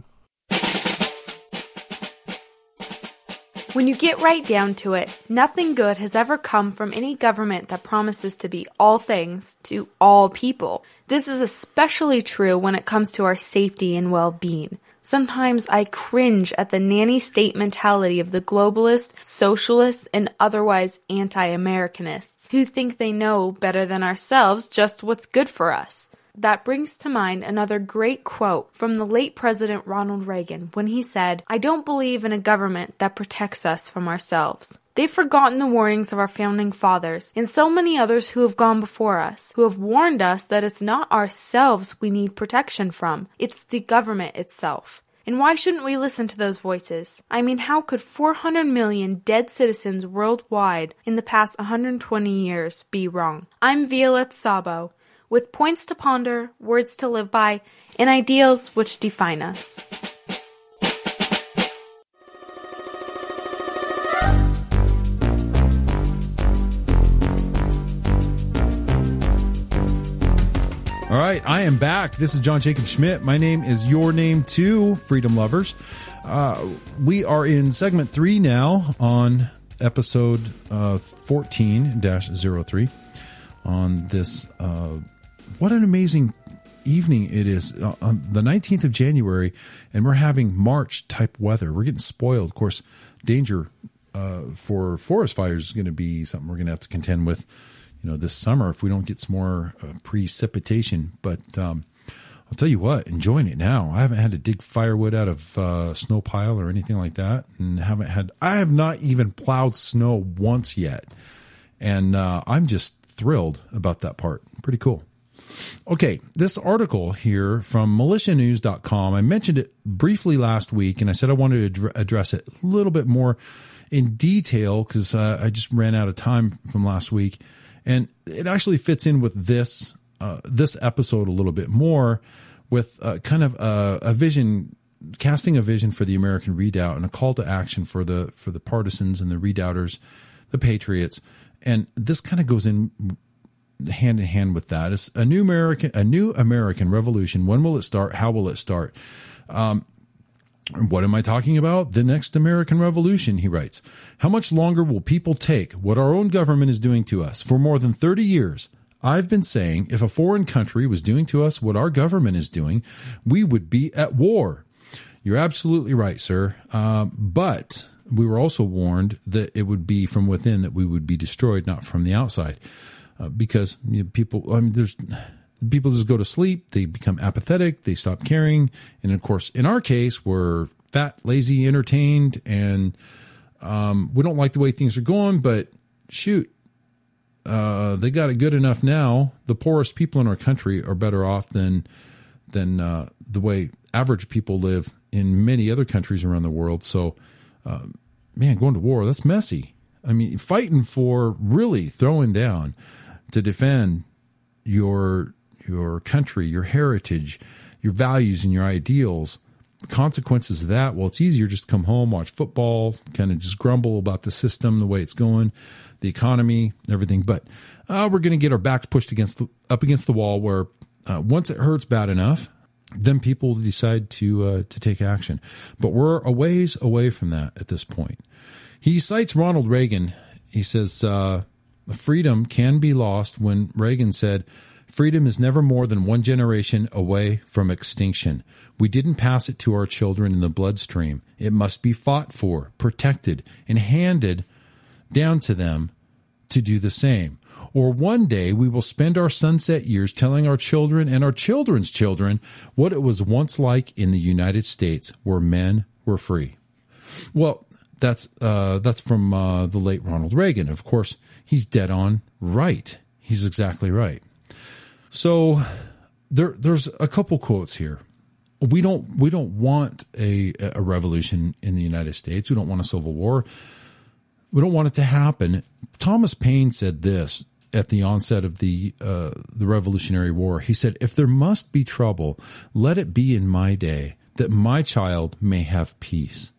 When you get right down to it, nothing good has ever come from any government that promises to be all things to all people. This is especially true when it comes to our safety and well-being. Sometimes I cringe at the nanny state mentality of the globalist, socialists, and otherwise anti-Americanists who think they know better than ourselves just what's good for us. That brings to mind another great quote from the late President Ronald Reagan when he said, "I don't believe in a government that protects us from ourselves." They've forgotten the warnings of our founding fathers and so many others who have gone before us, who have warned us that it's not ourselves we need protection from, it's the government itself. And why shouldn't we listen to those voices? I mean, how could 400 million dead citizens worldwide in the past 120 years be wrong? I'm Violette Sabo, with points to ponder, words to live by, and ideals which define us. All right, I am back. This is John Jacob Schmidt. My name is your name too, freedom lovers. We are in segment 3 now on episode 14-03 on this. What an amazing evening it is on the 19th of January, and we're having March type weather. We're getting spoiled. Of course, danger for forest fires is going to be something we're going to have to contend with, this summer if we don't get some more precipitation. But I'll tell you what, enjoying it now. I haven't had to dig firewood out of snow pile or anything like that, and I have not even plowed snow once yet, and I'm just thrilled about that part. Pretty cool. Okay, this article here from militianews.com, I mentioned it briefly last week, and I said I wanted to address it a little bit more in detail because I just ran out of time from last week, and it actually fits in with this episode a little bit more with kind of a vision, casting a vision for the American Redoubt and a call to action for the partisans and the redoubters, the patriots, and this kind of goes in hand in hand with that. It's a new American revolution. When will it start? How will it start? What am I talking about? The next American Revolution, he writes. How much longer will people take what our own government is doing to us? For more than 30 years, I've been saying if a foreign country was doing to us what our government is doing, we would be at war. You're absolutely right, sir. But we were also warned that it would be from within, that we would be destroyed, not from the outside. Because people just go to sleep, they become apathetic, they stop caring, and of course, in our case, we're fat, lazy, entertained, and we don't like the way things are going. But shoot, they got it good enough now. The poorest people in our country are better off than the way average people live in many other countries around the world. So, going to war, that's messy. I mean, fighting for really throwing down to defend your country, your heritage, your values, and your ideals. The consequences of that, well, it's easier just to come home, watch football, kind of just grumble about the system, the way it's going, the economy, everything. But we're going to get our backs pushed up against the wall where once it hurts bad enough, then people will decide to take action. But we're a ways away from that at this point. He cites Ronald Reagan. He says, freedom can be lost when Reagan said, freedom is never more than one generation away from extinction. We didn't pass it to our children in the bloodstream. It must be fought for, protected, and handed down to them to do the same. Or one day we will spend our sunset years telling our children and our children's children what it was once like in the United States, where men were free. Well, that's from the late Ronald Reagan. Of course, he's dead on right. He's exactly right. So there's a couple quotes here. We don't want a revolution in the United States. We don't want a civil war. We don't want it to happen. Thomas Paine said this at the onset of the Revolutionary War. He said, "If there must be trouble, let it be in my day, that my child may have peace."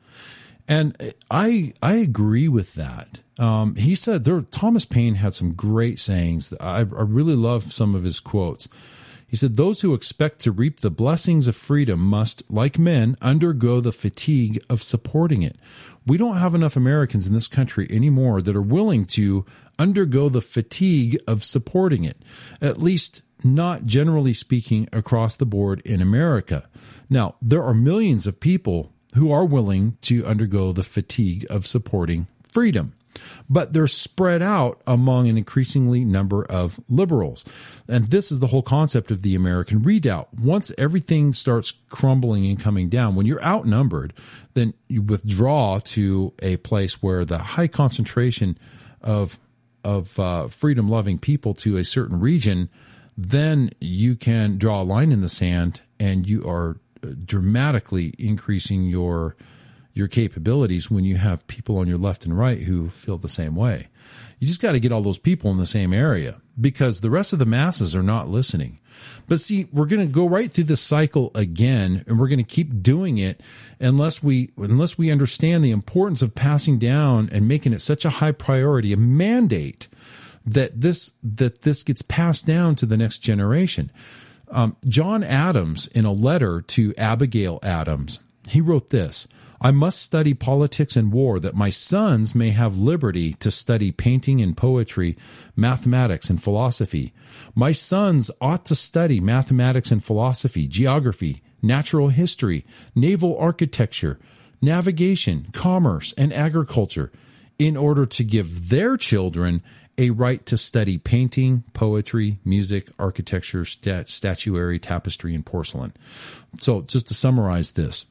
And I agree with that. He said Thomas Paine had some great sayings. I really love some of his quotes. He said, "Those who expect to reap the blessings of freedom must, like men, undergo the fatigue of supporting it." We don't have enough Americans in this country anymore that are willing to undergo the fatigue of supporting it, at least not generally speaking across the board in America. Now, there are millions of people who are willing to undergo the fatigue of supporting freedom, but they're spread out among an increasingly number of liberals. And this is the whole concept of the American Redoubt. Once everything starts crumbling and coming down, when you're outnumbered, then you withdraw to a place where the high concentration of freedom-loving people to a certain region, then you can draw a line in the sand and you are dramatically increasing your capabilities when you have people on your left and right who feel the same way. You just got to get all those people in the same area because the rest of the masses are not listening. But see, we're going to go right through this cycle again, and we're going to keep doing it unless we understand the importance of passing down and making it such a high priority, a mandate that this gets passed down to the next generation. John Adams, in a letter to Abigail Adams, he wrote this: "I must study politics and war that my sons may have liberty to study painting and poetry, mathematics and philosophy. My sons ought to study mathematics and philosophy, geography, natural history, naval architecture, navigation, commerce, and agriculture in order to give their children a right to study painting, poetry, music, architecture, statuary, tapestry, and porcelain." So just to summarize this,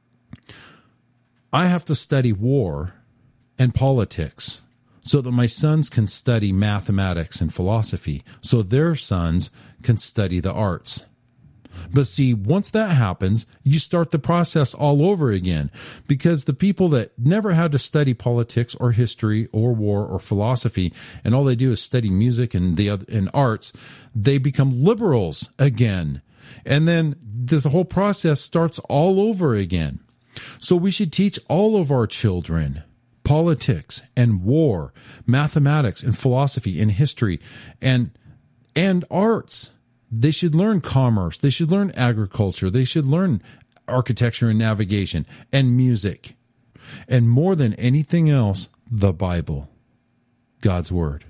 I have to study war and politics so that my sons can study mathematics and philosophy, so their sons can study the arts. But see, once that happens, you start the process all over again, because the people that never had to study politics or history or war or philosophy, and all they do is study music and arts, they become liberals again. And then the whole process starts all over again. So we should teach all of our children politics and war, mathematics and philosophy and history and arts. They should learn commerce. They should learn agriculture. They should learn architecture and navigation and music. And more than anything else, the Bible, God's Word.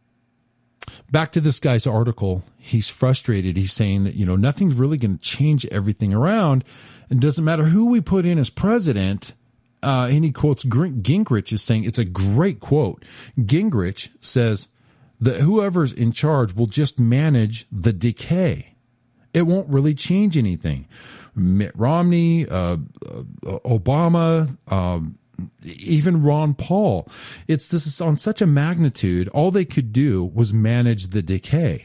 Back to this guy's article. He's frustrated. He's saying that, nothing's really going to change everything around. It doesn't matter who we put in as president. And he quotes Gingrich as saying, it's a great quote. Gingrich says that whoever's in charge will just manage the decay. It won't really change anything. Mitt Romney, Obama, even Ron Paul. This is on such a magnitude. All they could do was manage the decay.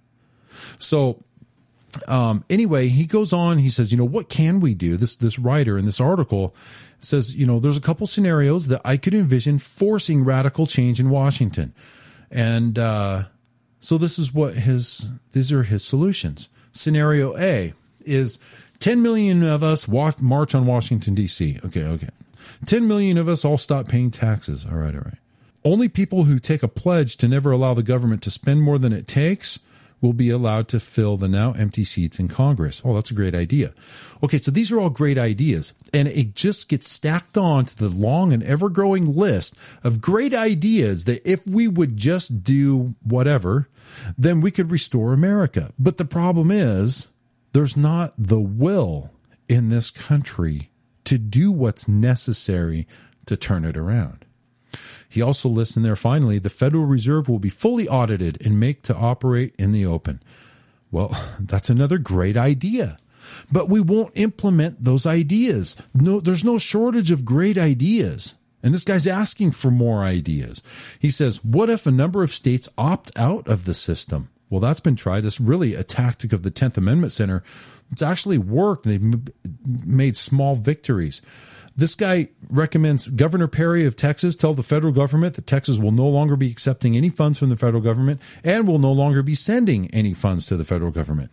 So, anyway, he goes on, he says, what can we do? This writer in this article says, there's a couple scenarios that I could envision forcing radical change in Washington. And, so these are his solutions. Scenario A is 10 million of us march on Washington, D.C. Okay. 10 million of us all stop paying taxes. All right. Only people who take a pledge to never allow the government to spend more than it takes will be allowed to fill the now empty seats in Congress. Oh, that's a great idea. Okay, so these are all great ideas, and it just gets stacked on to the long and ever-growing list of great ideas that if we would just do whatever, then we could restore America. But the problem is there's not the will in this country to do what's necessary to turn it around. He also lists in there, finally, the Federal Reserve will be fully audited and make to operate in the open. Well, that's another great idea. But we won't implement those ideas. No, there's no shortage of great ideas. And this guy's asking for more ideas. He says, what if a number of states opt out of the system? Well, that's been tried. It's really a tactic of the 10th Amendment Center. It's actually worked. They've made small victories. This guy recommends Governor Perry of Texas tell the federal government that Texas will no longer be accepting any funds from the federal government and will no longer be sending any funds to the federal government.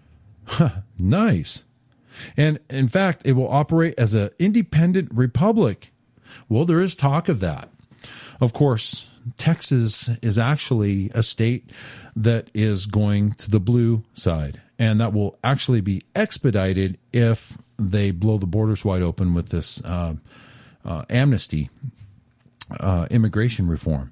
Nice. And in fact, it will operate as an independent republic. Well, there is talk of that. Of course, Texas is actually a state that is going to the blue side, and that will actually be expedited if they blow the borders wide open with this amnesty, immigration reform.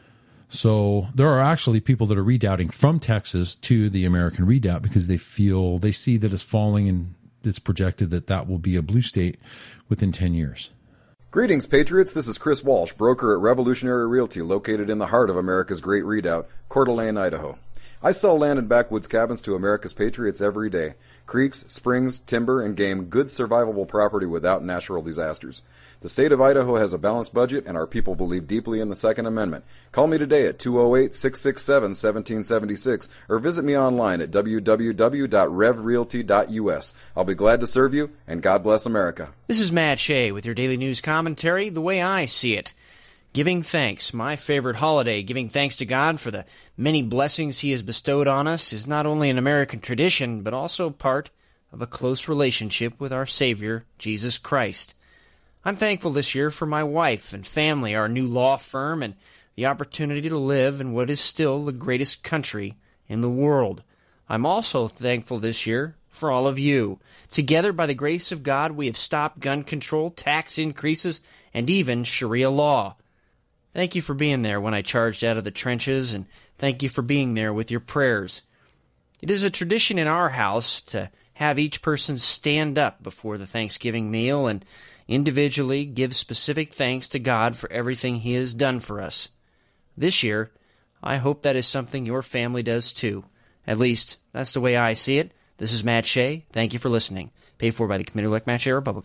So there are actually people that are redoubting from Texas to the American Redoubt because they see that it's falling, and it's projected that will be a blue state within 10 years. Greetings, Patriots. This is Chris Walsh, broker at Revolutionary Realty, located in the heart of America's Great Redoubt, Coeur d'Alene, Idaho. I sell land and backwoods cabins to America's Patriots every day. Creeks, springs, timber, and game, good survivable property without natural disasters. The state of Idaho has a balanced budget, and our people believe deeply in the Second Amendment. Call me today at 208-667-1776 or visit me online at www.revrealty.us. I'll be glad to serve you, and God bless America. This is Matt Shea with your daily news commentary, the way I see it. Giving thanks, my favorite holiday, giving thanks to God for the many blessings He has bestowed on us, is not only an American tradition, but also part of a close relationship with our Savior, Jesus Christ. I'm thankful this year for my wife and family, our new law firm, and the opportunity to live in what is still the greatest country in the world. I'm also thankful this year for all of you. Together, by the grace of God, we have stopped gun control, tax increases, and even Sharia law. Thank you for being there when I charged out of the trenches, and thank you for being there with your prayers. It is a tradition in our house to have each person stand up before the Thanksgiving meal and individually give specific thanks to God for everything He has done for us. This year, I hope that is something your family does too. At least, that's the way I see it. This is Matt Shea. Thank you for listening. Paid for by the Committee-elect Matt Shea, Republican.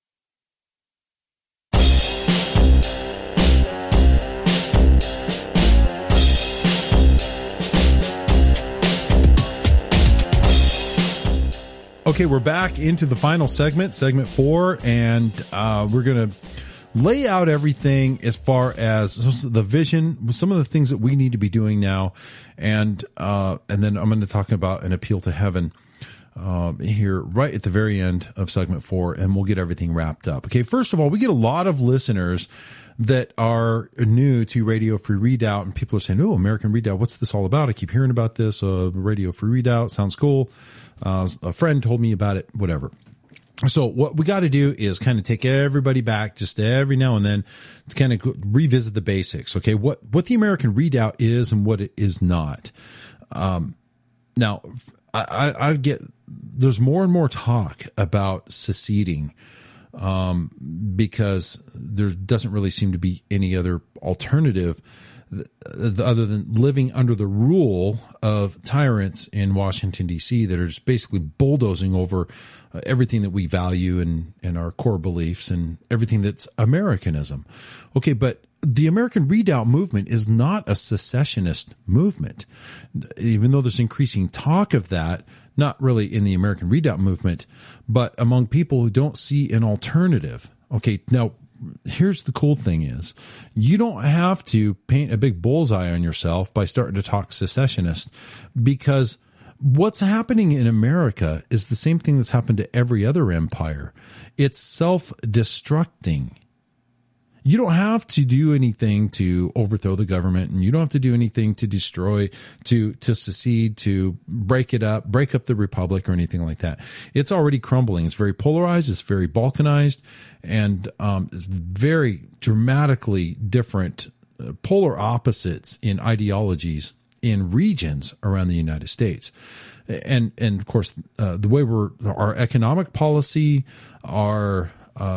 Okay, we're back into the final segment 4, and we're going to lay out everything as far as the vision, some of the things that we need to be doing now, and then I'm going to talk about an appeal to heaven here right at the very end of segment 4, and we'll get everything wrapped up. Okay, first of all, we get a lot of listeners that are new to Radio Free Redoubt, and people are saying, "Oh, American Redoubt, what's this all about? I keep hearing about this. Radio Free Redoubt sounds cool. A friend told me about it, whatever." So what we got to do is kind of take everybody back just every now and then to kind of revisit the basics. Okay, what the American Redoubt is and what it is not. Now, I get there's more and more talk about seceding, because there doesn't really seem to be any other alternative other than living under the rule of tyrants in Washington, D.C. that are just basically bulldozing over everything that we value and our core beliefs and everything that's Americanism. Okay, but the American Redoubt movement is not a secessionist movement, even though there's increasing talk of that, not really in the American Redoubt movement, but among people who don't see an alternative. Okay, now, here's the cool thing is you don't have to paint a big bullseye on yourself by starting to talk secessionist, because what's happening in America is the same thing that's happened to every other empire. It's self-destructing. You don't have to do anything to overthrow the government, and you don't have to do anything to destroy, to secede, to break it up, break up the republic or anything like that. It's already crumbling. It's very polarized. It's very balkanized, and it's very dramatically different, polar opposites in ideologies in regions around the United States. And of course, the way our economic policy, our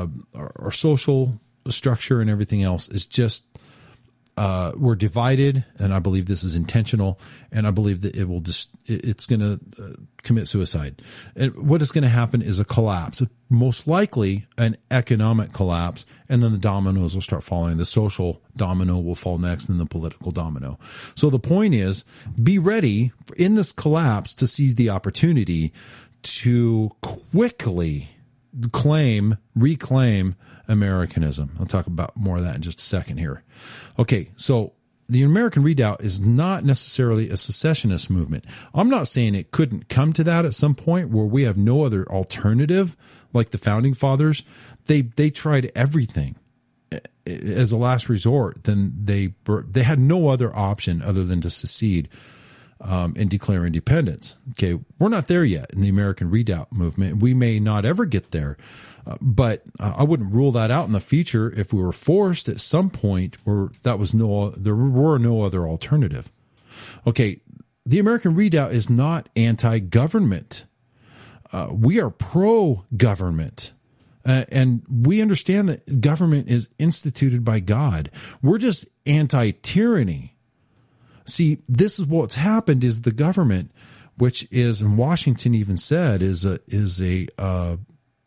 social structure and everything else is just, we're divided, and I believe this is intentional, and I believe that it's going to commit suicide. And what is going to happen is a collapse, most likely an economic collapse, and then the dominoes will start falling. The social domino will fall next, and the political domino. So the point is, be ready in this collapse to seize the opportunity to quickly reclaim Americanism. I'll talk about more of that in just a second here. Okay, so the American Redoubt is not necessarily a secessionist movement. I'm not saying it couldn't come to that at some point where we have no other alternative, like the Founding Fathers. They tried everything as a last resort. Then they had no other option other than to secede and declare independence. Okay, we're not there yet in the American Redoubt movement. We may not ever get there, but I wouldn't rule that out in the future if we were forced at some point where there were no other alternative. Okay, the American Redoubt is not anti-government. We are pro-government. And we understand that government is instituted by God. We're just anti-tyranny. See, this is what's happened is the government, which is, and Washington even said, oh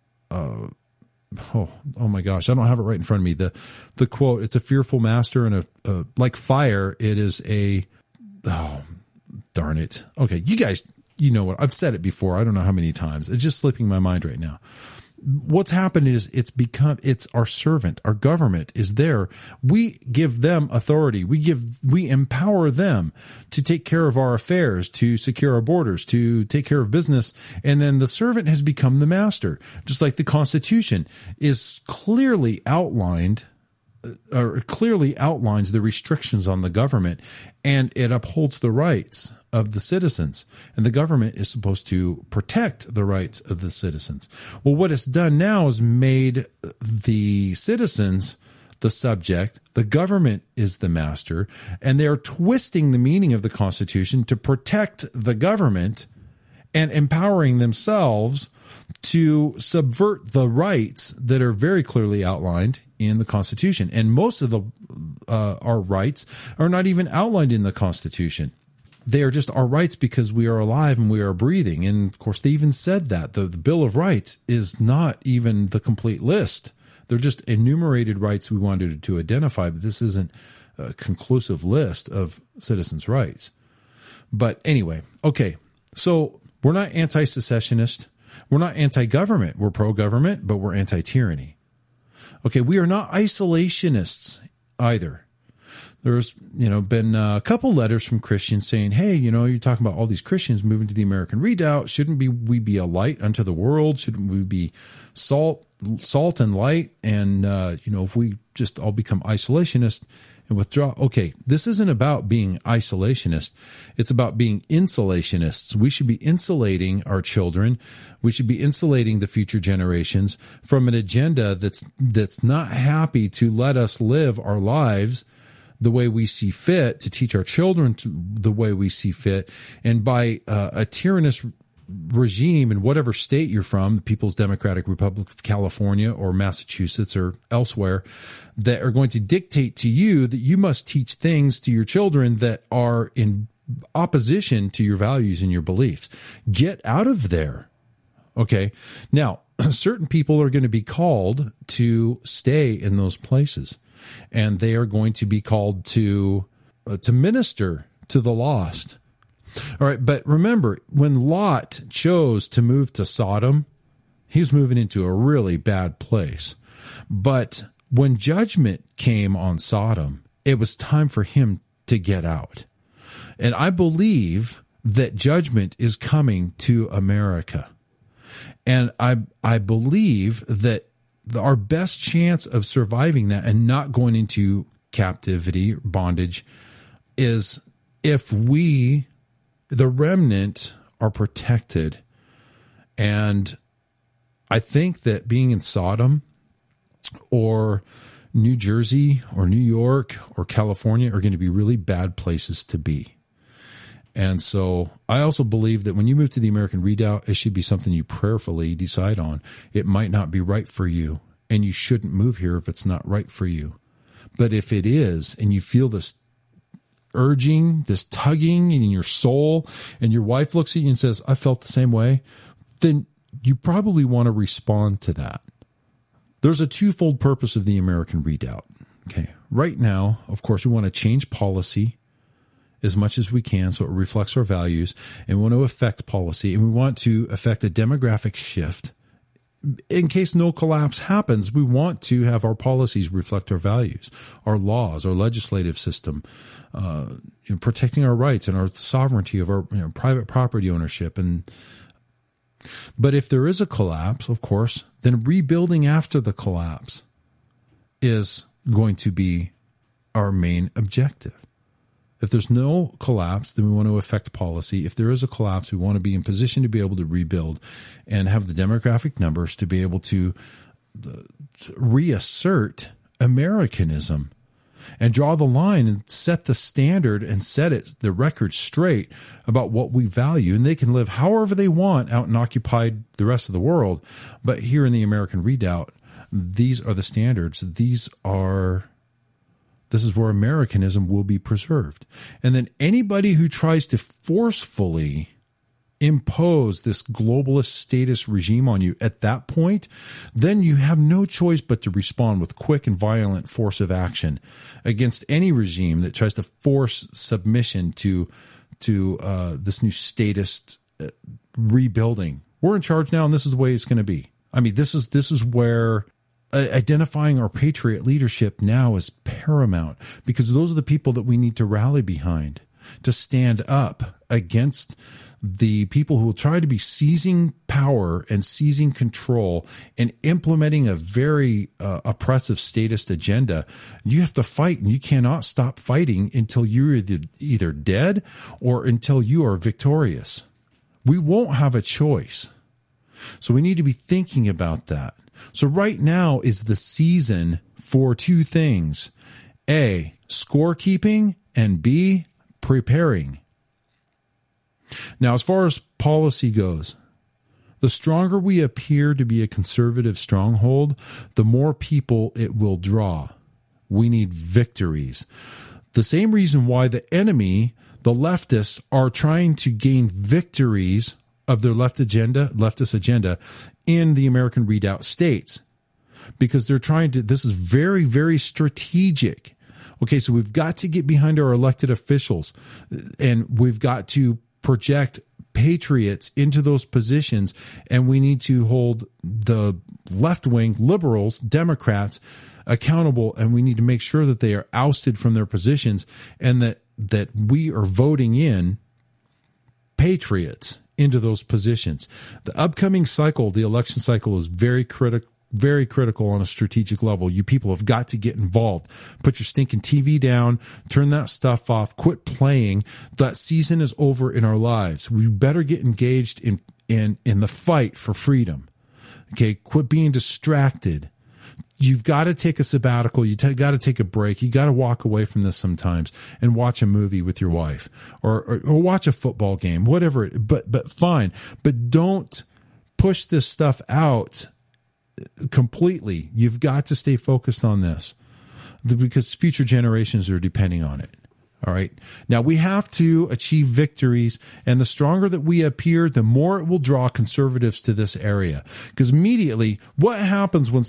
my gosh, I don't have it right in front of me. The quote, it's a fearful master and like fire. It is darn it. Okay. You guys, you know what, I've said it before. I don't know how many times. It's just slipping my mind right now. What's happened is it's our servant. Our government is there. We give them authority. We empower them to take care of our affairs, to secure our borders, to take care of business. And then the servant has become the master, just like the Constitution is clearly outlined, or clearly outlines the restrictions on the government, and it upholds the rights of the citizens. And the government is supposed to protect the rights of the citizens. Well, what it's done now is made the citizens the subject, the government is the master, and they're twisting the meaning of the Constitution to protect the government and empowering themselves to subvert the rights that are very clearly outlined in the Constitution. And most of our rights are not even outlined in the Constitution. They are just our rights because we are alive and we are breathing. And of course, they even said that the Bill of Rights is not even the complete list. They're just enumerated rights we wanted to identify, but this isn't a conclusive list of citizens' rights. But anyway, okay, so we're not anti-secessionist. We're not anti-government. We're pro-government, but we're anti-tyranny. Okay, we are not isolationists either. There's, been a couple letters from Christians saying, hey, you're talking about all these Christians moving to the American Redoubt. Shouldn't we be a light unto the world? Shouldn't we be salt and light? And, if we just all become isolationists and withdraw. Okay, this isn't about being isolationist. It's about being insulationists. We should be insulating our children. We should be insulating the future generations from an agenda that's not happy to let us live our lives the way we see fit, to teach our children the way we see fit. And by a tyrannous regime in whatever state you're from, the People's Democratic Republic of California or Massachusetts or elsewhere, that are going to dictate to you that you must teach things to your children that are in opposition to your values and your beliefs. Get out of there. Okay. Now, certain people are going to be called to stay in those places, and they are going to be called to minister to the lost. All right, but remember, when Lot chose to move to Sodom, he was moving into a really bad place. But when judgment came on Sodom, it was time for him to get out. And I believe that judgment is coming to America. And I believe that our best chance of surviving that and not going into captivity, bondage, is if we, the remnant, are protected. And I think that being in Sodom or New Jersey or New York or California are going to be really bad places to be. And so I also believe that when you move to the American Redoubt, it should be something you prayerfully decide on. It might not be right for you, and you shouldn't move here if it's not right for you. But if it is, and you feel this urging, this tugging in your soul, and your wife looks at you and says, I felt the same way, then you probably want to respond to that. There's a twofold purpose of the American Redoubt. Okay. Right now, of course, we want to change policy as much as we can so it reflects our values, and we want to affect policy, and we want to affect a demographic shift in case no collapse happens, we want to have our policies reflect our values, our laws, our legislative system, protecting our rights and our sovereignty of our private property ownership. But if there is a collapse, of course, then rebuilding after the collapse is going to be our main objective. If there's no collapse, then we want to affect policy. If there is a collapse, we want to be in position to be able to rebuild and have the demographic numbers to be able to reassert Americanism and draw the line and set the standard and set the record straight about what we value. And they can live however they want out and occupied the rest of the world. But here in the American Redoubt, these are the standards. This is where Americanism will be preserved. And then anybody who tries to forcefully impose this globalist status regime on you at that point, then you have no choice but to respond with quick and violent force of action against any regime that tries to force submission to this new statist rebuilding. We're in charge now, and this is the way it's going to be. I mean, this is where identifying our patriot leadership now is paramount, because those are the people that we need to rally behind to stand up against the people who will try to be seizing power and seizing control and implementing a very oppressive statist agenda. You have to fight, and you cannot stop fighting until you're either dead or until you are victorious. We won't have a choice. So we need to be thinking about that. So right now is the season for two things: A, scorekeeping, and B, preparing. Now, as far as policy goes, the stronger we appear to be a conservative stronghold, the more people it will draw. We need victories. The same reason why the enemy, the leftists, are trying to gain victories of their leftist agenda in the American Redoubt states, because they're trying to, this is very, very strategic. Okay, so we've got to get behind our elected officials, and we've got to project patriots into those positions, and we need to hold the left-wing liberals, Democrats, accountable, and we need to make sure that they are ousted from their positions, and that we are voting in patriots into those positions. The upcoming cycle, the election cycle, is very critical on a strategic level. You people have got to get involved. Put your stinking TV down, turn that stuff off, quit playing. That season is over in our lives. We better get engaged in the fight for freedom. Okay, quit being distracted. You've got to take a sabbatical. You got to take a break. You got to walk away from this sometimes and watch a movie with your wife, or watch a football game, whatever. But fine. But don't push this stuff out completely. You've got to stay focused on this, because future generations are depending on it. All right. Now we have to achieve victories, and the stronger that we appear, the more it will draw conservatives to this area. Because immediately, what happens when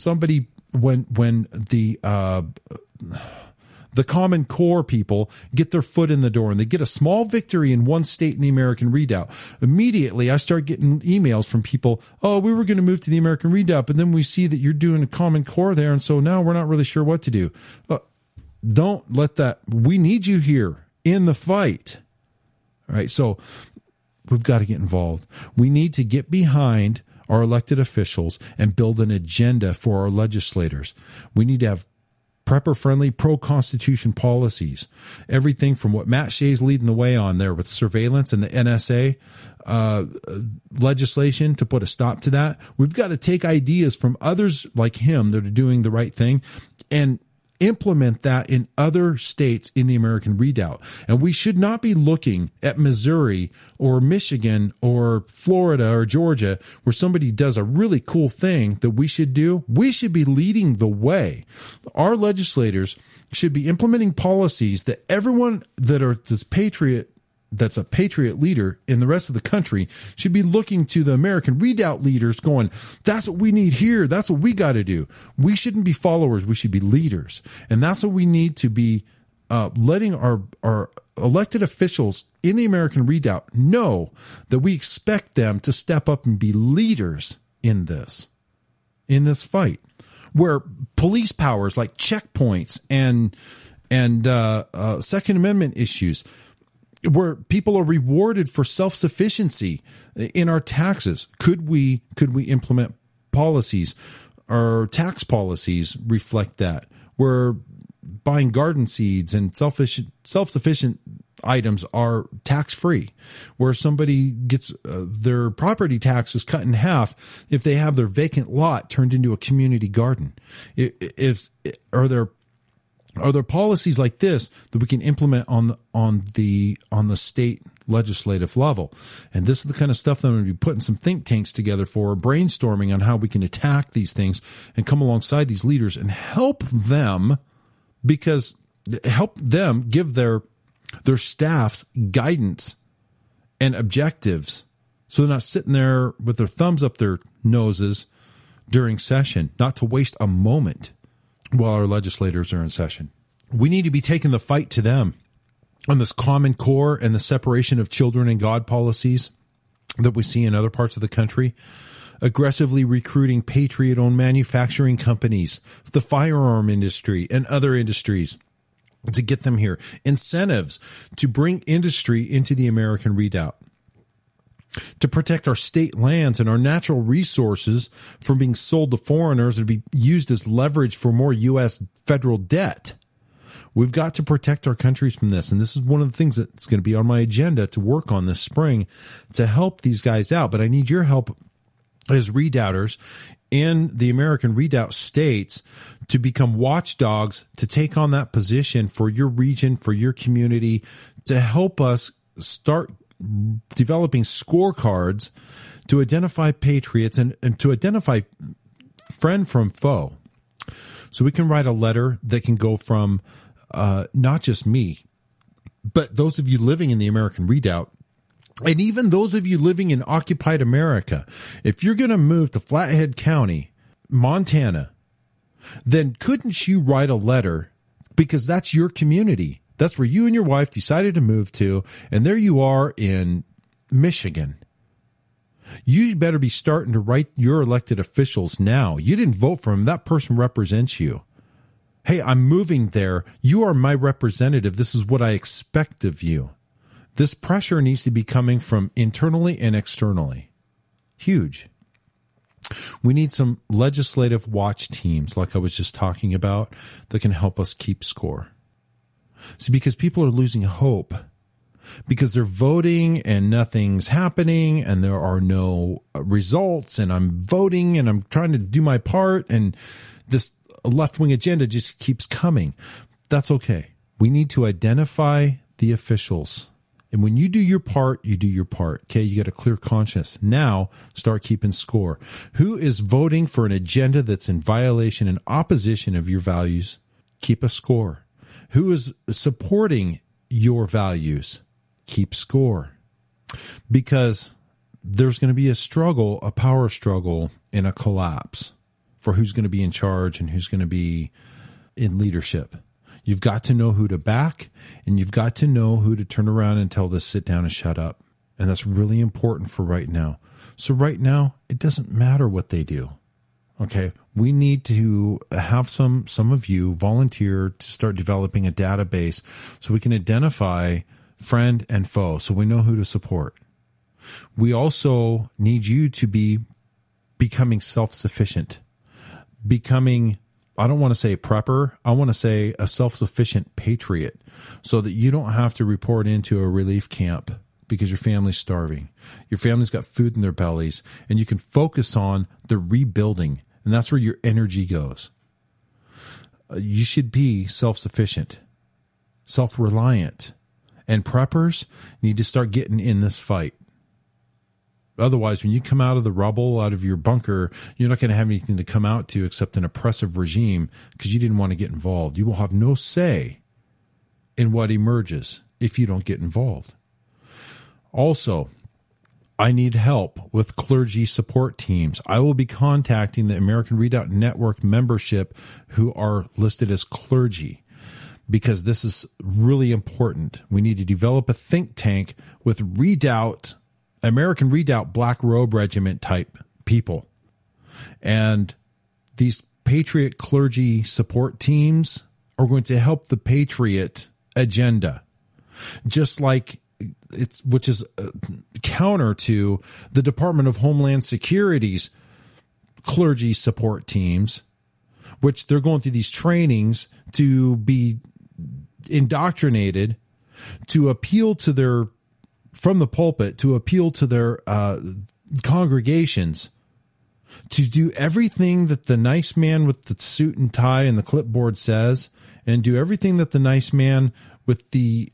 the Common Core people get their foot in the door and they get a small victory in one state in the American Redoubt? Immediately, I start getting emails from people, oh, we were going to move to the American Redoubt, but then we see that you're doing a Common Core there, and so now we're not really sure what to do. Don't let that. We need you here in the fight. All right, so we've got to get involved. We need to get behind our elected officials and build an agenda for our legislators. We need to have prepper-friendly, pro-Constitution policies. Everything from what Matt Shea's leading the way on there with surveillance and the NSA legislation to put a stop to that. We've got to take ideas from others like him that are doing the right thing and implement that in other states in the American Redoubt. And we should not be looking at Missouri or Michigan or Florida or Georgia where somebody does a really cool thing that we should do. We should be leading the way. Our legislators should be implementing policies that everyone that's a patriot leader in the rest of the country should be looking to the American Redoubt leaders going, that's what we need here. That's what we got to do. We shouldn't be followers. We should be leaders. And that's what we need to be letting our elected officials in the American Redoubt know, that we expect them to step up and be leaders in this. in this fight, where police powers like checkpoints and Second Amendment issues, where people are rewarded for self-sufficiency in our taxes. Could we implement policies or tax policies reflect that, where buying garden seeds and self-sufficient items are tax-free, where somebody gets their property taxes cut in half if they have their vacant lot turned into a community garden? Are there policies like this that we can implement on the state legislative level? And this is the kind of stuff that I'm going to be putting some think tanks together for, brainstorming on how we can attack these things and come alongside these leaders and help them, help them give their staffs guidance and objectives, so they're not sitting there with their thumbs up their noses during session, not to waste a moment while our legislators are in session. We need to be taking the fight to them on this Common Core and the separation of children and God policies that we see in other parts of the country, aggressively recruiting Patriot-owned manufacturing companies, the firearm industry, and other industries to get them here, incentives to bring industry into the American Redoubt, to protect our state lands and our natural resources from being sold to foreigners or to be used as leverage for more U.S. federal debt. We've got to protect our countries from this. And this is one of the things that's going to be on my agenda to work on this spring to help these guys out. But I need your help as redoubters in the American Redoubt states to become watchdogs, to take on that position for your region, for your community, to help us start developing scorecards to identify patriots and to identify friend from foe. So we can write a letter that can go from not just me, but those of you living in the American Redoubt, and even those of you living in occupied America. If you're going to move to Flathead County, Montana, then couldn't you write a letter, because that's your community. That's where you and your wife decided to move to, and there you are in Michigan. You better be starting to write your elected officials now. You didn't vote for them. That person represents you. Hey, I'm moving there. You are my representative. This is what I expect of you. This pressure needs to be coming from internally and externally. Huge. We need some legislative watch teams, like I was just talking about, that can help us keep score. See, because people are losing hope, because they're voting and nothing's happening and there are no results, and I'm voting and I'm trying to do my part, and this left-wing agenda just keeps coming. That's okay. We need to identify the officials. And when you do your part, you do your part. Okay, you got a clear conscience. Now, start keeping score. Who is voting for an agenda that's in violation and opposition of your values? Keep a score. Who is supporting your values? Keep score. Because there's going to be a struggle, a power struggle, and a collapse for who's going to be in charge and who's going to be in leadership. You've got to know who to back, and you've got to know who to turn around and tell to sit down and shut up. And that's really important for right now. So right now, it doesn't matter what they do. Okay, we need to have some of you volunteer to start developing a database so we can identify friend and foe, so we know who to support. We also need you to be becoming self-sufficient, becoming, I don't want to say prepper, I want to say a self-sufficient patriot, so that you don't have to report into a relief camp because your family's starving. Your family's got food in their bellies, and you can focus on the rebuilding, and that's where your energy goes. You should be self-sufficient, self-reliant, and preppers need to start getting in this fight. Otherwise, when you come out of the rubble, out of your bunker, you're not going to have anything to come out to except an oppressive regime because you didn't want to get involved. You will have no say in what emerges if you don't get involved. Also, I need help with clergy support teams. I will be contacting the American Redoubt Network membership who are listed as clergy, because this is really important. We need to develop a think tank with Redoubt, American Redoubt Black Robe Regiment type people. And these Patriot clergy support teams are going to help the Patriot agenda, just like which is counter to the Department of Homeland Security's clergy support teams, which they're going through these trainings to be indoctrinated to appeal to their, from the pulpit, to appeal to their congregations, to do everything that the nice man with the suit and tie and the clipboard says, and do everything that the nice man with the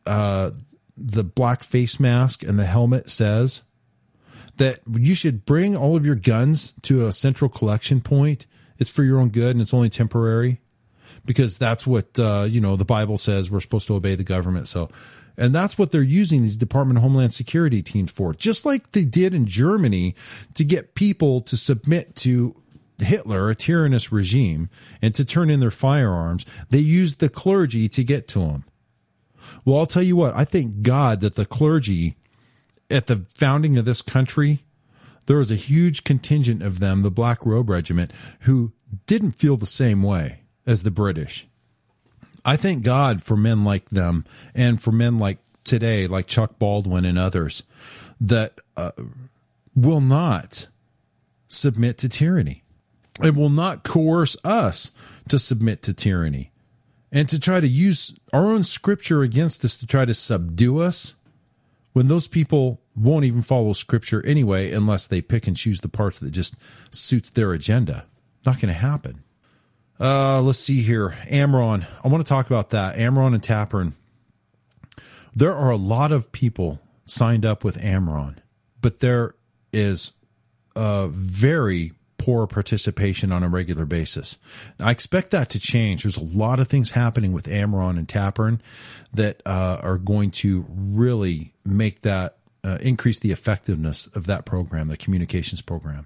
black face mask and the helmet says, that you should bring all of your guns to a central collection point. It's for your own good and it's only temporary, because that's what, the Bible says we're supposed to obey the government. So, and that's what they're using these Department of Homeland Security teams for, just like they did in Germany to get people to submit to Hitler, a tyrannous regime, and to turn in their firearms. They used the clergy to get to them. Well, I'll tell you what, I thank God that the clergy at the founding of this country, there was a huge contingent of them, the Black Robe Regiment, who didn't feel the same way as the British. I thank God for men like them and for men like today, like Chuck Baldwin and others, that will not submit to tyranny and will not coerce us to submit to tyranny and to try to use our own scripture against us to try to subdue us, when those people won't even follow scripture anyway unless they pick and choose the parts that just suits their agenda. Not going to happen. Let's see here. Amron. I want to talk about that. Amron and Tapern. There are a lot of people signed up with Amron, but there is a very poor participation on a regular basis. I expect that to change. There's a lot of things happening with Amron and Tapern that are going to really make that increase the effectiveness of that program, the communications program.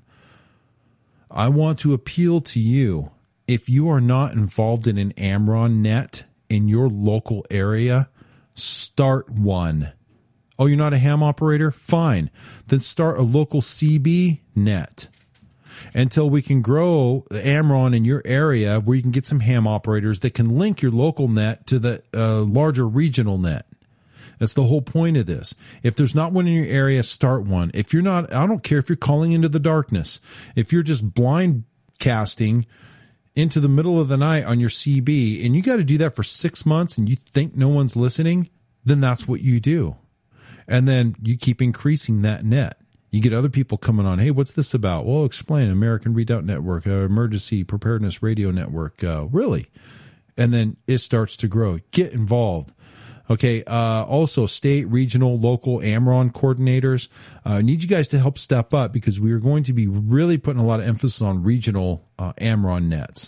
I want to appeal to you. If you are not involved in an Amron net in your local area, start one. Oh, you're not a ham operator? Fine. Then start a local CB net until we can grow Amron in your area where you can get some ham operators that can link your local net to the larger regional net. That's the whole point of this. If there's not one in your area, start one. If you're not, I don't care if you're calling into the darkness. If you're just blind casting into the middle of the night on your CB, and you got to do that for 6 months and you think no one's listening, then that's what you do. And then you keep increasing that net. You get other people coming on. Hey, what's this about? Well, explain. American Redoubt Network, Emergency Preparedness Radio Network. Really? And then it starts to grow. Get involved. Okay. Also, state, regional, local Amron coordinators. I need you guys to help step up, because we are going to be really putting a lot of emphasis on regional Amron nets.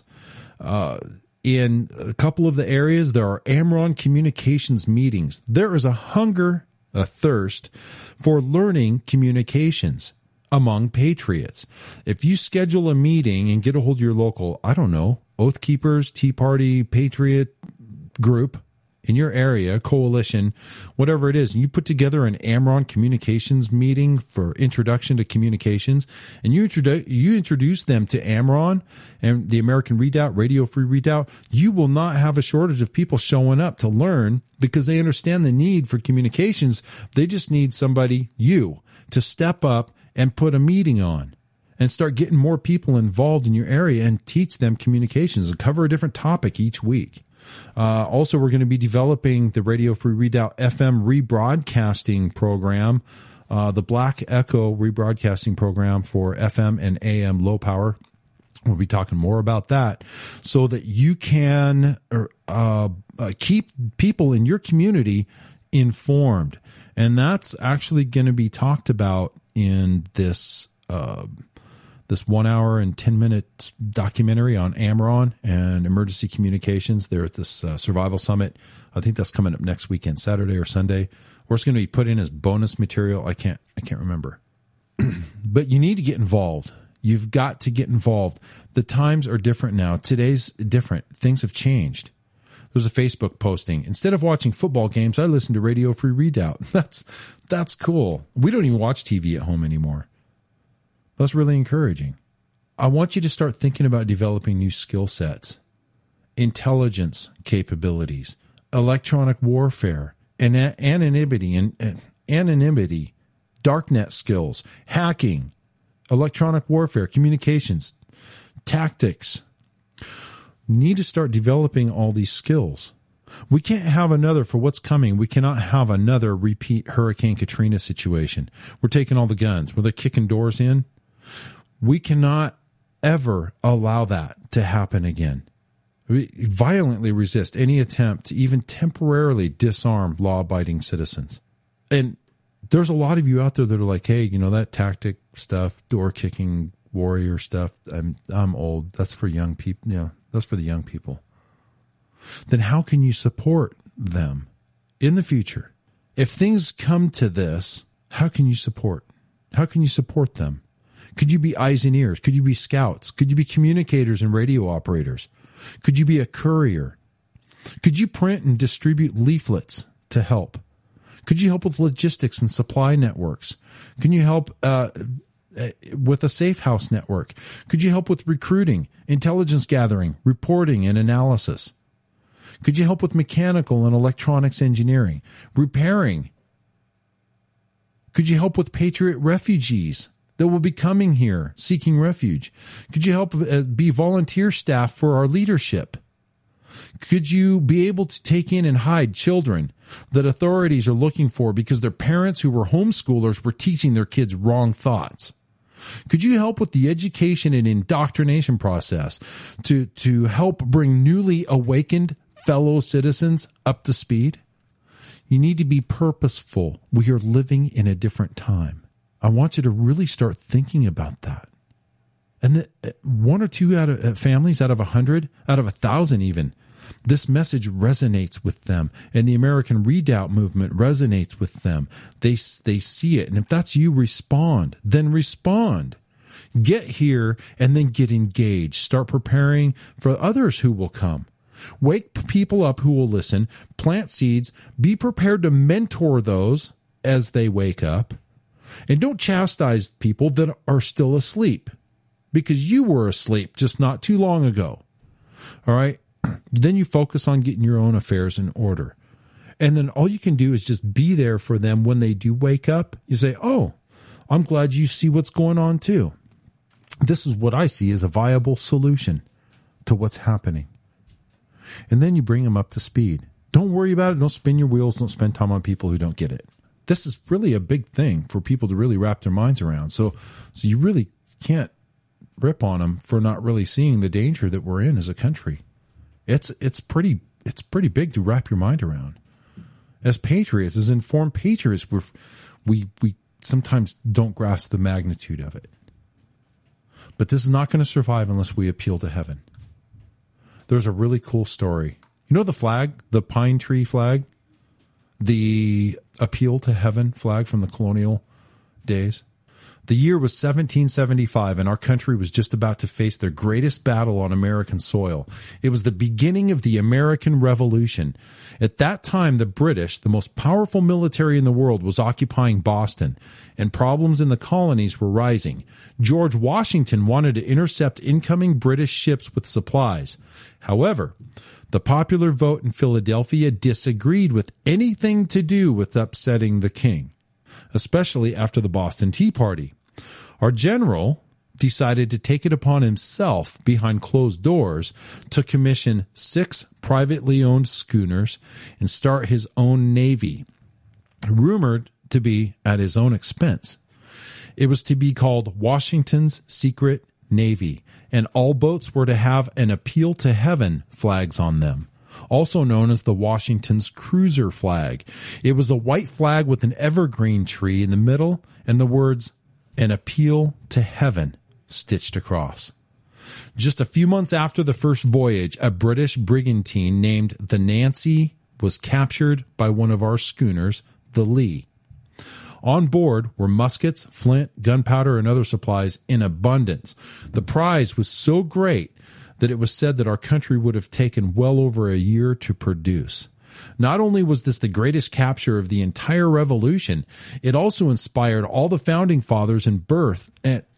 In a couple of the areas, there are Amron communications meetings. There is a thirst for learning communications among patriots. If you schedule a meeting and get a hold of your local, I don't know, Oath Keepers, Tea Party, Patriot group in your area, coalition, whatever it is, and you put together an Amron communications meeting for introduction to communications, and you introduce them to Amron and the American Redoubt, Radio Free Redoubt, you will not have a shortage of people showing up to learn, because they understand the need for communications. They just need somebody, you, to step up and put a meeting on and start getting more people involved in your area and teach them communications and cover a different topic each week. Also, we're going to be developing the Radio Free Redoubt FM rebroadcasting program, the Black Echo rebroadcasting program for FM and AM low power. We'll be talking more about that so that you can keep people in your community informed. And that's actually going to be talked about in this 1 hour and 10 minute documentary on Amron and emergency communications there at this Survival Summit. I think that's coming up next weekend, Saturday or Sunday, or it's going to be put in as bonus material. I can't remember. But you need to get involved. You've got to get involved. The times are different now. Today's different. Things have changed. There's a Facebook posting. Instead of watching football games, I listen to Radio Free Redoubt. That's cool. We don't even watch TV at home anymore. That's really encouraging. I want you to start thinking about developing new skill sets, intelligence capabilities, electronic warfare, and anonymity, darknet skills, hacking, electronic warfare, communications, tactics. You need to start developing all these skills. We can't have another, for what's coming, we cannot have another repeat Hurricane Katrina situation. We're taking all the guns, where they're kicking doors in. We cannot ever allow that to happen again. We violently resist any attempt to even temporarily disarm law-abiding citizens. And there's a lot of you out there that are like, hey, that tactic stuff, door-kicking warrior stuff, I'm old. That's for young people. That's for the young people. Then how can you support them in the future? If things come to this, how can you support? How can you support them? Could you be eyes and ears? Could you be scouts? Could you be communicators and radio operators? Could you be a courier? Could you print and distribute leaflets to help? Could you help with logistics and supply networks? Can you help with a safe house network? Could you help with recruiting, intelligence gathering, reporting, and analysis? Could you help with mechanical and electronics engineering, repairing? Could you help with Patriot refugees that will be coming here seeking refuge? Could you help be volunteer staff for our leadership? Could you be able to take in and hide children that authorities are looking for because their parents who were homeschoolers were teaching their kids wrong thoughts? Could you help with the education and indoctrination process to help bring newly awakened fellow citizens up to speed? You need to be purposeful. We are living in a different time. I want you to really start thinking about that. And one or two families out of 100, out of 1,000 even, this message resonates with them. And the American Redoubt movement resonates with them. They see it. And if that's you, respond. Then respond. Get here and then get engaged. Start preparing for others who will come. Wake people up who will listen. Plant seeds. Be prepared to mentor those as they wake up. And don't chastise people that are still asleep, because you were asleep just not too long ago. All right. Then you focus on getting your own affairs in order. And then all you can do is just be there for them when they do wake up. You say, oh, I'm glad you see what's going on too. This is what I see as a viable solution to what's happening. And then you bring them up to speed. Don't worry about it. Don't spin your wheels. Don't spend time on people who don't get it. This is really a big thing for people to really wrap their minds around. So you really can't rip on them for not really seeing the danger that we're in as a country. It's pretty big to wrap your mind around. As patriots, as informed patriots, we sometimes don't grasp the magnitude of it. But this is not going to survive unless we appeal to heaven. There's a really cool story. You know the flag, the pine tree flag? The appeal to heaven flag from the colonial days? The year was 1775, and our country was just about to face their greatest battle on American soil. It was the beginning of the American Revolution. At that time, the British, the most powerful military in the world, was occupying Boston, and problems in the colonies were rising. George Washington wanted to intercept incoming British ships with supplies. However, the popular vote in Philadelphia disagreed with anything to do with upsetting the king, especially after the Boston Tea Party. Our general decided to take it upon himself, behind closed doors, to commission 6 privately owned schooners and start his own navy, rumored to be at his own expense. It was to be called Washington's Secret Navy, and all boats were to have an appeal to heaven flags on them, also known as the Washington's Cruiser flag. It was a white flag with an evergreen tree in the middle and the words, "An appeal to heaven," stitched across. Just a few months after the first voyage, a British brigantine named the Nancy was captured by one of our schooners, the Lee. On board were muskets, flint, gunpowder, and other supplies in abundance. The prize was so great that it was said that our country would have taken well over a year to produce. Not only was this the greatest capture of the entire revolution, it also inspired all the founding fathers and birthed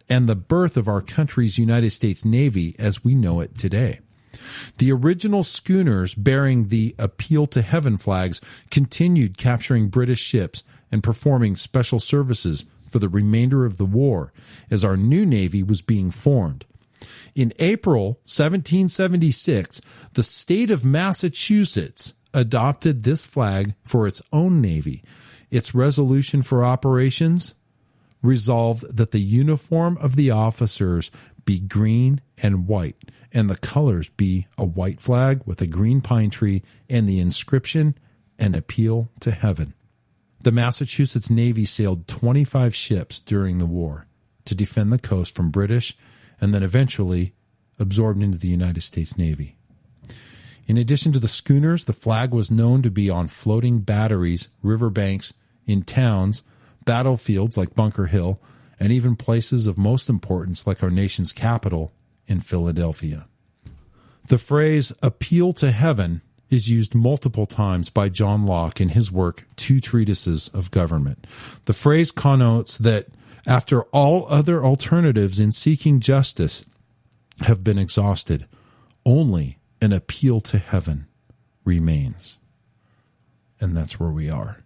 and the birth of our country's United States Navy as we know it today. The original schooners bearing the Appeal to Heaven flags continued capturing British ships and performing special services for the remainder of the war as our new Navy was being formed. In April 1776, the state of Massachusetts adopted this flag for its own Navy. Its resolution for operations resolved that the uniform of the officers be green and white, and the colors be a white flag with a green pine tree and the inscription, "An Appeal to Heaven." The Massachusetts Navy sailed 25 ships during the war to defend the coast from British and then eventually absorbed into the United States Navy. In addition to the schooners, the flag was known to be on floating batteries, riverbanks, in towns, battlefields like Bunker Hill, and even places of most importance like our nation's capital in Philadelphia. The phrase "appeal to heaven" is used multiple times by John Locke in his work, Two Treatises of Government. The phrase connotes that after all other alternatives in seeking justice have been exhausted, only an appeal to heaven remains. And that's where we are.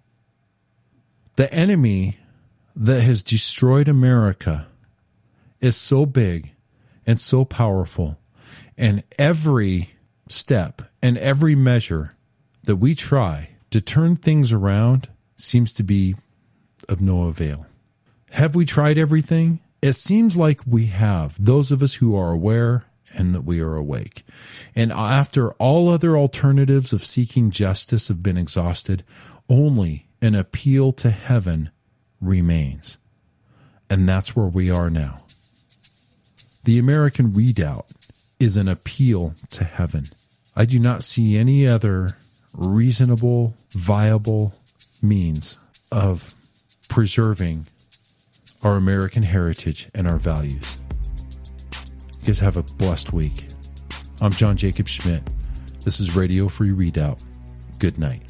The enemy that has destroyed America is so big and so powerful, and every step and every measure that we try to turn things around seems to be of no avail. Have we tried everything? It seems like we have, those of us who are aware and that we are awake. And after all other alternatives of seeking justice have been exhausted, only an appeal to heaven remains. And that's where we are now. The American Redoubt is an appeal to heaven. I do not see any other reasonable, viable means of preserving our American heritage and our values. You guys have a blessed week. I'm John Jacob Schmidt. This is Radio Free Redoubt. Good night.